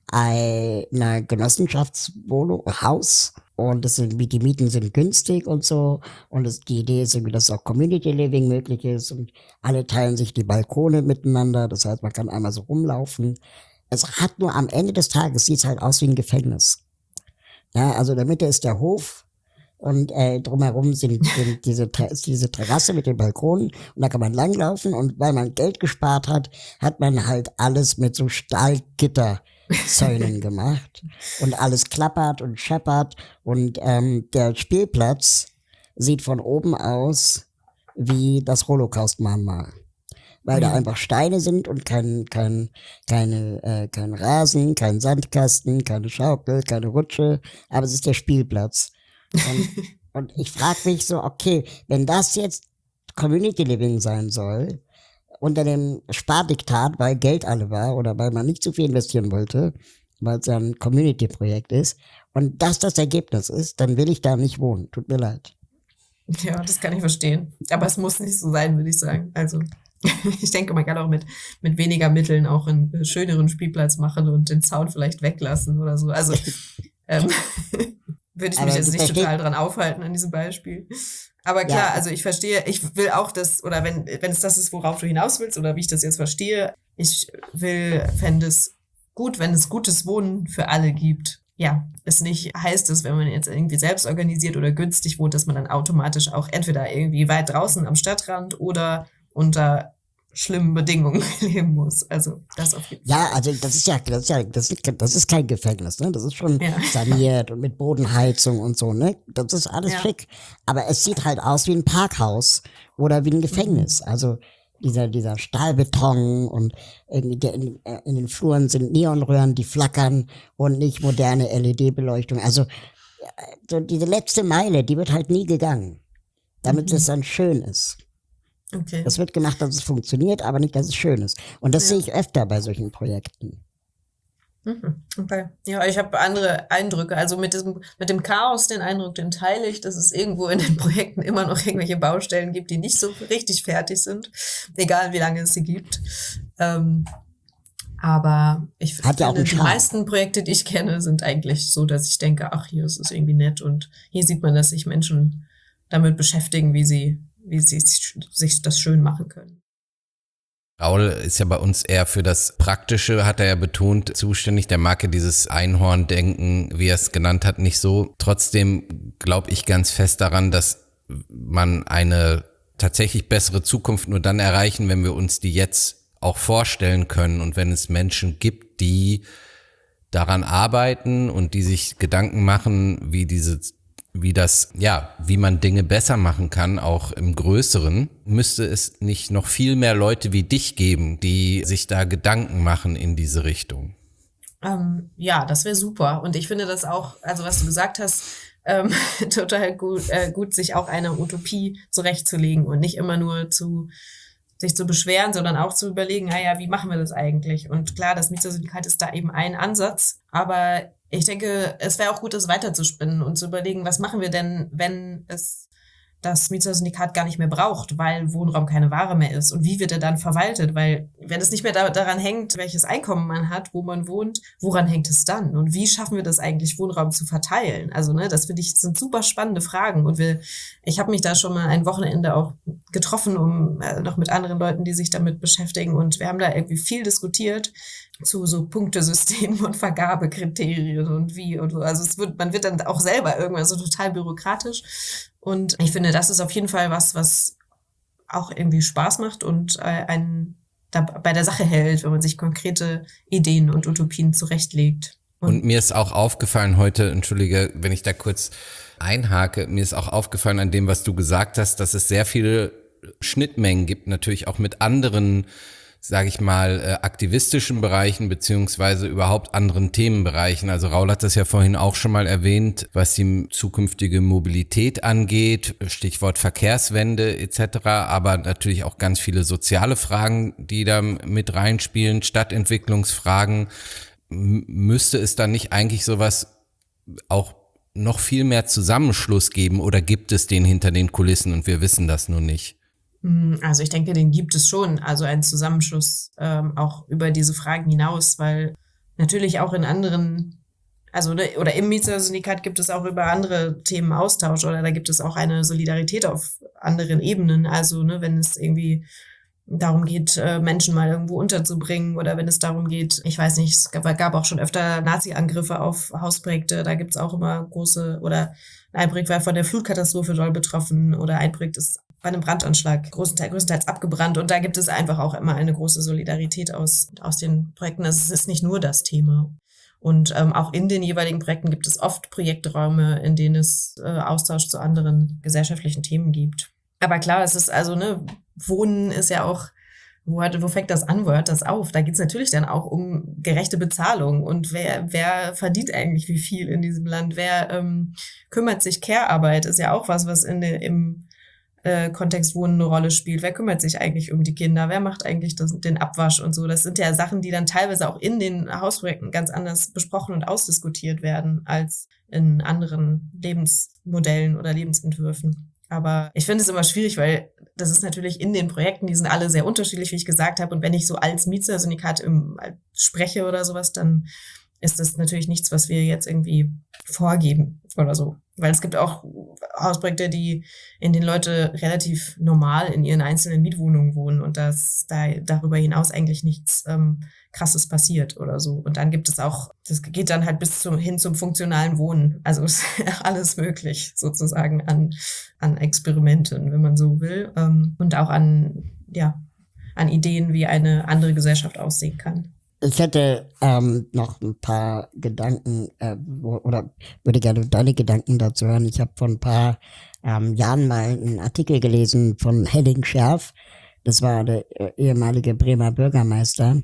einer Genossenschaftswohnung, Haus. Und das sind, die Mieten sind günstig und so. Und das, die Idee ist irgendwie, dass auch Community Living möglich ist. Und alle teilen sich die Balkone miteinander. Das heißt, man kann einmal so rumlaufen. Es hat nur am Ende des Tages, sieht es halt aus wie ein Gefängnis. Ja, also in der Mitte ist der Hof. Und äh, drumherum sind, sind diese, diese Terrasse mit den Balkonen. Und da kann man langlaufen. Und weil man Geld gespart hat, hat man halt alles mit so Stahlgitter Zäunen gemacht und alles klappert und scheppert und ähm, der Spielplatz sieht von oben aus wie das Holocaust-Mahnmal, weil da einfach Steine sind und kein kein keine äh, kein Rasen, kein Sandkasten, keine Schaukel, keine Rutsche, aber es ist der Spielplatz und, und ich frage mich so, okay, wenn das jetzt Community Living sein soll, unter dem Spardiktat, weil Geld alle war oder weil man nicht zu viel investieren wollte, weil es ja ein Community-Projekt ist und das das Ergebnis ist, dann will ich da nicht wohnen. Tut mir leid. Ja, das kann ich verstehen. Aber es muss nicht so sein, würde ich sagen. Also ich denke, man kann auch mit, mit weniger Mitteln auch einen schöneren Spielplatz machen und den Zaun vielleicht weglassen oder so. Also ähm, würde ich Aber mich jetzt du nicht verstehst- total dran aufhalten an diesem Beispiel. Aber klar, Ja. also ich verstehe, ich will auch das, oder wenn, wenn es das ist, worauf du hinaus willst, oder wie ich das jetzt verstehe, ich will, fände es gut, wenn es gutes Wohnen für alle gibt. Ja, es nicht heißt es, wenn man jetzt irgendwie selbst organisiert oder günstig wohnt, dass man dann automatisch auch entweder irgendwie weit draußen am Stadtrand oder unter schlimmen Bedingungen leben muss. Also das auf jeden Fall. Ja, also das ist ja, das ist ja, das ist, das ist kein Gefängnis, ne? Das ist schon Ja. saniert und mit Bodenheizung und so, ne? Das ist alles Ja. schick. Aber es sieht halt aus wie ein Parkhaus oder wie ein Gefängnis. Also dieser, dieser Stahlbeton und irgendwie der in, äh, in den Fluren sind Neonröhren, die flackern und nicht moderne L E D-Beleuchtung. Also äh, so diese letzte Meile, die wird halt nie gegangen, damit Mhm. es dann schön ist. Okay. Es wird gemacht, dass es funktioniert, aber nicht, dass es schön ist. Und das Ja. sehe ich öfter bei solchen Projekten. Mhm, okay. Ja, ich habe andere Eindrücke. Also mit diesem, mit dem Chaos, den Eindruck, den teile ich, dass es irgendwo in den Projekten immer noch irgendwelche Baustellen gibt, die nicht so richtig fertig sind, egal wie lange es sie gibt. Ähm, aber ich Hat ja auch finde, einen die Charme. meisten Projekte, die ich kenne, sind eigentlich so, dass ich denke, ach, hier ist es irgendwie nett und hier sieht man, dass sich Menschen damit beschäftigen, wie sie, wie sie sich, sich das schön machen können. Raul ist ja bei uns eher für das Praktische, hat er ja betont, zuständig. Der mag ja dieses Einhorn-Denken, wie er es genannt hat, nicht so. Trotzdem glaube ich ganz fest daran, dass man eine tatsächlich bessere Zukunft nur dann erreichen, wenn wir uns die jetzt auch vorstellen können und wenn es Menschen gibt, die daran arbeiten und die sich Gedanken machen, wie diese wie das, ja, wie man Dinge besser machen kann, auch im Größeren, müsste es nicht noch viel mehr Leute wie dich geben, die sich da Gedanken machen in diese Richtung. Ähm, ja, das wäre super. Und ich finde das auch, also was du gesagt hast, ähm, total gut, äh, gut, sich auch eine Utopie zurechtzulegen und nicht immer nur zu sich zu beschweren, sondern auch zu überlegen, naja, wie machen wir das eigentlich? Und klar, das Mietersyndikat ist da eben ein Ansatz, aber ich denke, es wäre auch gut, das weiterzuspinnen und zu überlegen, was machen wir denn, wenn es das Mietersyndikat gar nicht mehr braucht, weil Wohnraum keine Ware mehr ist und wie wird er dann verwaltet, weil wenn es nicht mehr da, daran hängt, welches Einkommen man hat, wo man wohnt, woran hängt es dann und wie schaffen wir das eigentlich, Wohnraum zu verteilen? Also ne, das finde ich sind super spannende Fragen und wir, ich habe mich da schon mal ein Wochenende auch getroffen, um äh, noch mit anderen Leuten, die sich damit beschäftigen und wir haben da irgendwie viel diskutiert zu so Punktesystemen und Vergabekriterien und wie und so. Also es wird, man wird dann auch selber irgendwann so total bürokratisch. Und ich finde, das ist auf jeden Fall was, was auch irgendwie Spaß macht und äh, einen da bei der Sache hält, wenn man sich konkrete Ideen und Utopien zurechtlegt. Und, Und mir ist auch aufgefallen heute, entschuldige, wenn ich da kurz einhake, mir ist auch aufgefallen an dem, was du gesagt hast, dass es sehr viele Schnittmengen gibt, natürlich auch mit anderen, sage ich mal, äh, aktivistischen Bereichen beziehungsweise überhaupt anderen Themenbereichen. Also Raul hat das ja vorhin auch schon mal erwähnt, was die zukünftige Mobilität angeht, Stichwort Verkehrswende et cetera, aber natürlich auch ganz viele soziale Fragen, die da mit reinspielen, Stadtentwicklungsfragen. M- müsste es dann nicht eigentlich sowas auch noch viel mehr Zusammenschluss geben oder gibt es den hinter den Kulissen und wir wissen das nur nicht? Also ich denke, den gibt es schon, also einen Zusammenschluss ähm, auch über diese Fragen hinaus, weil natürlich auch in anderen, also oder im Mietersyndikat gibt es auch über andere Themen Austausch oder da gibt es auch eine Solidarität auf anderen Ebenen. Also ne, wenn es irgendwie darum geht, Menschen mal irgendwo unterzubringen oder wenn es darum geht, ich weiß nicht, es gab, gab auch schon öfter Nazi-Angriffe auf Hausprojekte, da gibt's auch immer große, oder ein Projekt war von der Flutkatastrophe doll betroffen oder ein Projekt ist bei einem Brandanschlag größtenteils, größtenteils abgebrannt und da gibt es einfach auch immer eine große Solidarität aus, aus den Projekten. Also es ist nicht nur das Thema. Und ähm, auch in den jeweiligen Projekten gibt es oft Projekträume, in denen es äh, Austausch zu anderen gesellschaftlichen Themen gibt. Aber klar, es ist also, ne, Wohnen ist ja auch, wo, hat, wo fängt das an, wo hört das auf? Da geht's natürlich dann auch um gerechte Bezahlung und wer, wer verdient eigentlich wie viel in diesem Land? Wer ähm, kümmert sich? Care-Arbeit ist ja auch was, was in de, im äh, Kontext Wohnen eine Rolle spielt. Wer kümmert sich eigentlich um die Kinder? Wer macht eigentlich das, den Abwasch und so? Das sind ja Sachen, die dann teilweise auch in den Hausprojekten ganz anders besprochen und ausdiskutiert werden als in anderen Lebensmodellen oder Lebensentwürfen. Aber ich finde es immer schwierig, weil das ist natürlich in den Projekten, die sind alle sehr unterschiedlich, wie ich gesagt habe. Und wenn ich so als Mietersyndikat im, spreche oder sowas, dann ist das natürlich nichts, was wir jetzt irgendwie vorgeben oder so. Weil es gibt auch Hausprojekte, die, in denen Leute relativ normal in ihren einzelnen Mietwohnungen wohnen und dass da darüber hinaus eigentlich nichts ähm, Krasses passiert oder so. Und dann gibt es auch, das geht dann halt bis zum, hin zum funktionalen Wohnen. Also ist alles möglich sozusagen an, an Experimenten, wenn man so will. Ähm, und auch an, ja, an Ideen, wie eine andere Gesellschaft aussehen kann. Ich hätte ähm, noch ein paar Gedanken äh, wo, oder würde gerne deine Gedanken dazu hören. Ich habe vor ein paar ähm, Jahren mal einen Artikel gelesen von Henning Scherf. Das war der äh, ehemalige Bremer Bürgermeister.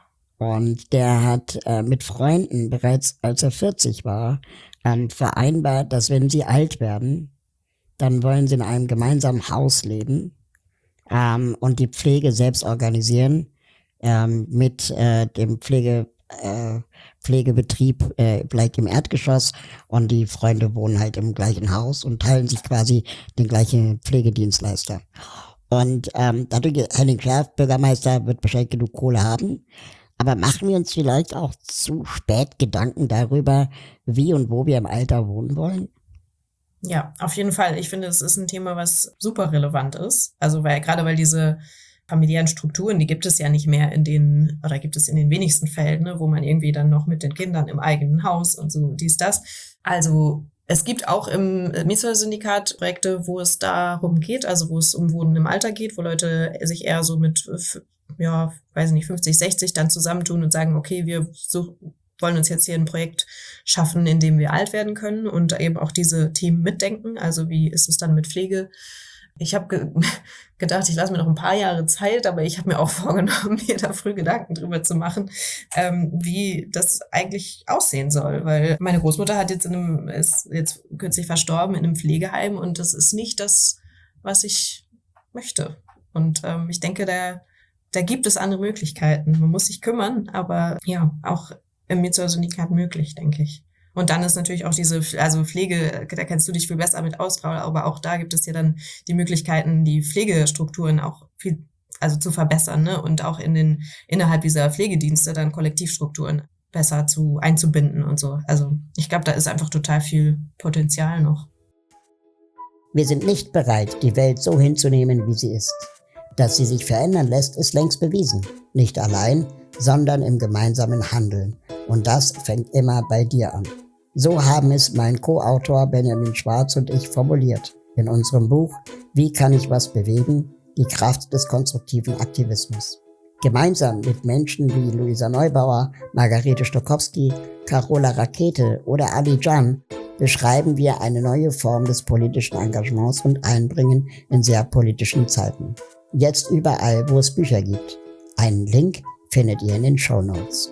Und der hat äh, mit Freunden bereits, als er vierzig war, ähm, vereinbart, dass wenn sie alt werden, dann wollen sie in einem gemeinsamen Haus leben ähm, und die Pflege selbst organisieren. Ähm, mit äh, dem Pflege, äh, Pflegebetrieb äh, vielleicht im Erdgeschoss und die Freunde wohnen halt im gleichen Haus und teilen sich quasi den gleichen Pflegedienstleister. Und ähm, dadurch, Henning Scherf, Bürgermeister, wird wahrscheinlich genug Kohle haben. Aber machen wir uns vielleicht auch zu spät Gedanken darüber, wie und wo wir im Alter wohnen wollen? Ja, auf jeden Fall. Ich finde, es ist ein Thema, was super relevant ist. Also weil gerade weil diese familiären Strukturen, die gibt es ja nicht mehr in den, oder gibt es in den wenigsten Fällen, ne, wo man irgendwie dann noch mit den Kindern im eigenen Haus und so dies, das. Also es gibt auch im Mietersyndikat Projekte, wo es darum geht, also wo es um Wohnen im Alter geht, wo Leute sich eher so mit, ja, weiß ich nicht, fünfzig, sechzig dann zusammentun und sagen, okay, wir so, wollen uns jetzt hier ein Projekt schaffen, in dem wir alt werden können und eben auch diese Themen mitdenken. Also wie ist es dann mit Pflege? Ich habe ge- gedacht, ich lasse mir noch ein paar Jahre Zeit, aber ich habe mir auch vorgenommen, mir da früh Gedanken drüber zu machen, ähm, wie das eigentlich aussehen soll. Weil meine Großmutter hat jetzt in einem, ist jetzt kürzlich verstorben in einem Pflegeheim und das ist nicht das, was ich möchte. Und ähm, ich denke, da, da gibt es andere Möglichkeiten. Man muss sich kümmern, aber ja, auch im Mietersyndikat möglich, denke ich. Und dann ist natürlich auch diese, also Pflege, da kennst du dich viel besser mit aus, aber auch da gibt es ja dann die Möglichkeiten, die Pflegestrukturen auch viel, also zu verbessern, ne? Und auch in den, innerhalb dieser Pflegedienste dann Kollektivstrukturen besser zu, einzubinden und so. Also ich glaube, da ist einfach total viel Potenzial noch. Wir sind nicht bereit, die Welt so hinzunehmen, wie sie ist. Dass sie sich verändern lässt, ist längst bewiesen. Nicht allein, sondern im gemeinsamen Handeln. Und das fängt immer bei dir an. So haben es mein Co-Autor Benjamin Schwarz und ich formuliert in unserem Buch Wie kann ich was bewegen? Die Kraft des konstruktiven Aktivismus. Gemeinsam mit Menschen wie Luisa Neubauer, Margarete Stokowski, Carola Rakete oder Ali Can beschreiben wir eine neue Form des politischen Engagements und Einbringen in sehr politischen Zeiten. Jetzt überall, wo es Bücher gibt. Einen Link findet ihr in den Shownotes.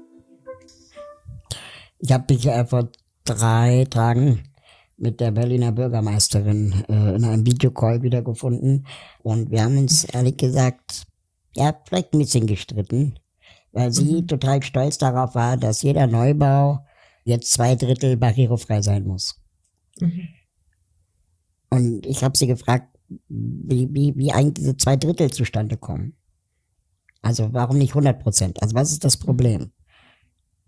Ich habe mich äh, vor drei Tagen mit der Berliner Bürgermeisterin äh, in einem Videocall wiedergefunden und wir haben uns ehrlich gesagt, ja, vielleicht ein bisschen gestritten, weil sie mhm. total stolz darauf war, dass jeder Neubau jetzt zwei Drittel barrierefrei sein muss. Mhm. Und ich habe sie gefragt, wie, wie, wie eigentlich diese zwei Drittel zustande kommen. Also warum nicht hundert Prozent? Also was ist das Problem?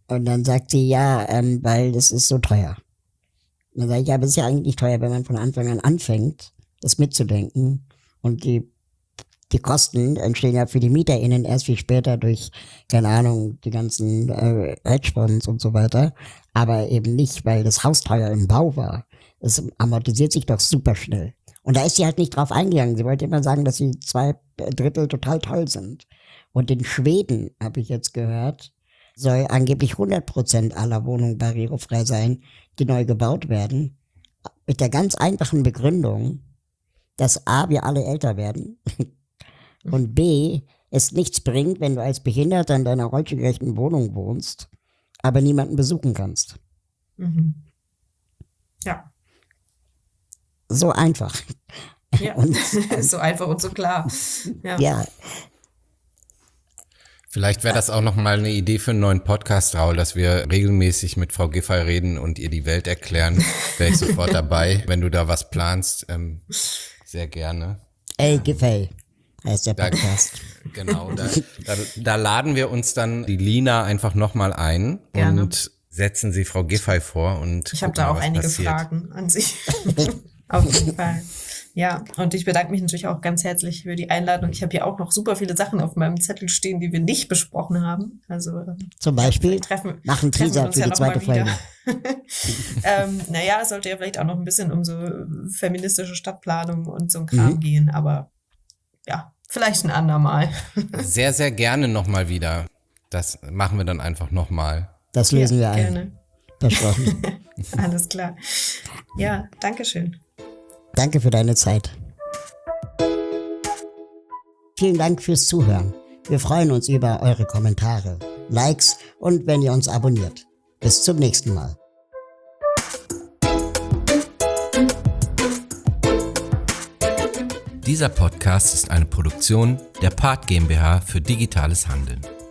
Und dann sagt sie, ja, ähm, weil das ist so teuer. Und dann sage ich, ja, aber es ist ja eigentlich nicht teuer, wenn man von Anfang an anfängt, das mitzudenken. Und die, die Kosten entstehen ja für die MieterInnen erst viel später durch, keine Ahnung, die ganzen äh, Hedgefonds und so weiter. Aber eben nicht, weil das Haus teuer im Bau war. Es amortisiert sich doch super schnell. Und da ist sie halt nicht drauf eingegangen. Sie wollte immer sagen, dass die zwei Drittel total toll sind. Und in Schweden, habe ich jetzt gehört, soll angeblich hundert Prozent aller Wohnungen barrierefrei sein, die neu gebaut werden. Mit der ganz einfachen Begründung, dass A, wir alle älter werden und B, es nichts bringt, wenn du als Behinderter in deiner rollstuhlgerechten Wohnung wohnst, aber niemanden besuchen kannst. Mhm. Ja. So einfach. Ja, und, so einfach und so klar. Ja. ja. Vielleicht wäre das auch nochmal eine Idee für einen neuen Podcast, Raul, dass wir regelmäßig mit Frau Giffey reden und ihr die Welt erklären. Wäre ich sofort dabei, wenn du da was planst. Ähm, sehr gerne. Ey, Giffey heißt der Da, Podcast. genau, da, da, da laden wir uns dann die Lina einfach nochmal ein Gerne. und setzen sie Frau Giffey vor. Und Ich habe gucken da mal, auch was einige passiert. Fragen an sich. Auf jeden Fall. Ja, und ich bedanke mich natürlich auch ganz herzlich für die Einladung. Ich habe hier auch noch super viele Sachen auf meinem Zettel stehen, die wir nicht besprochen haben. Also Zum Beispiel treffen, machen treffen wir Teaser uns für ja die noch zweite mal wieder. Folge. ähm, naja, es sollte ja vielleicht auch noch ein bisschen um so feministische Stadtplanung und so ein Kram Mhm. gehen, aber ja, vielleicht ein andermal. Sehr, sehr gerne nochmal wieder. Das machen wir dann einfach nochmal. Das lösen wir Ja, ein. gerne. Versprochen. Alles klar. Ja, danke schön. Danke für deine Zeit. Vielen Dank fürs Zuhören. Wir freuen uns über eure Kommentare, Likes und wenn ihr uns abonniert. Bis zum nächsten Mal. Dieser Podcast ist eine Produktion der Part GmbH für digitales Handeln.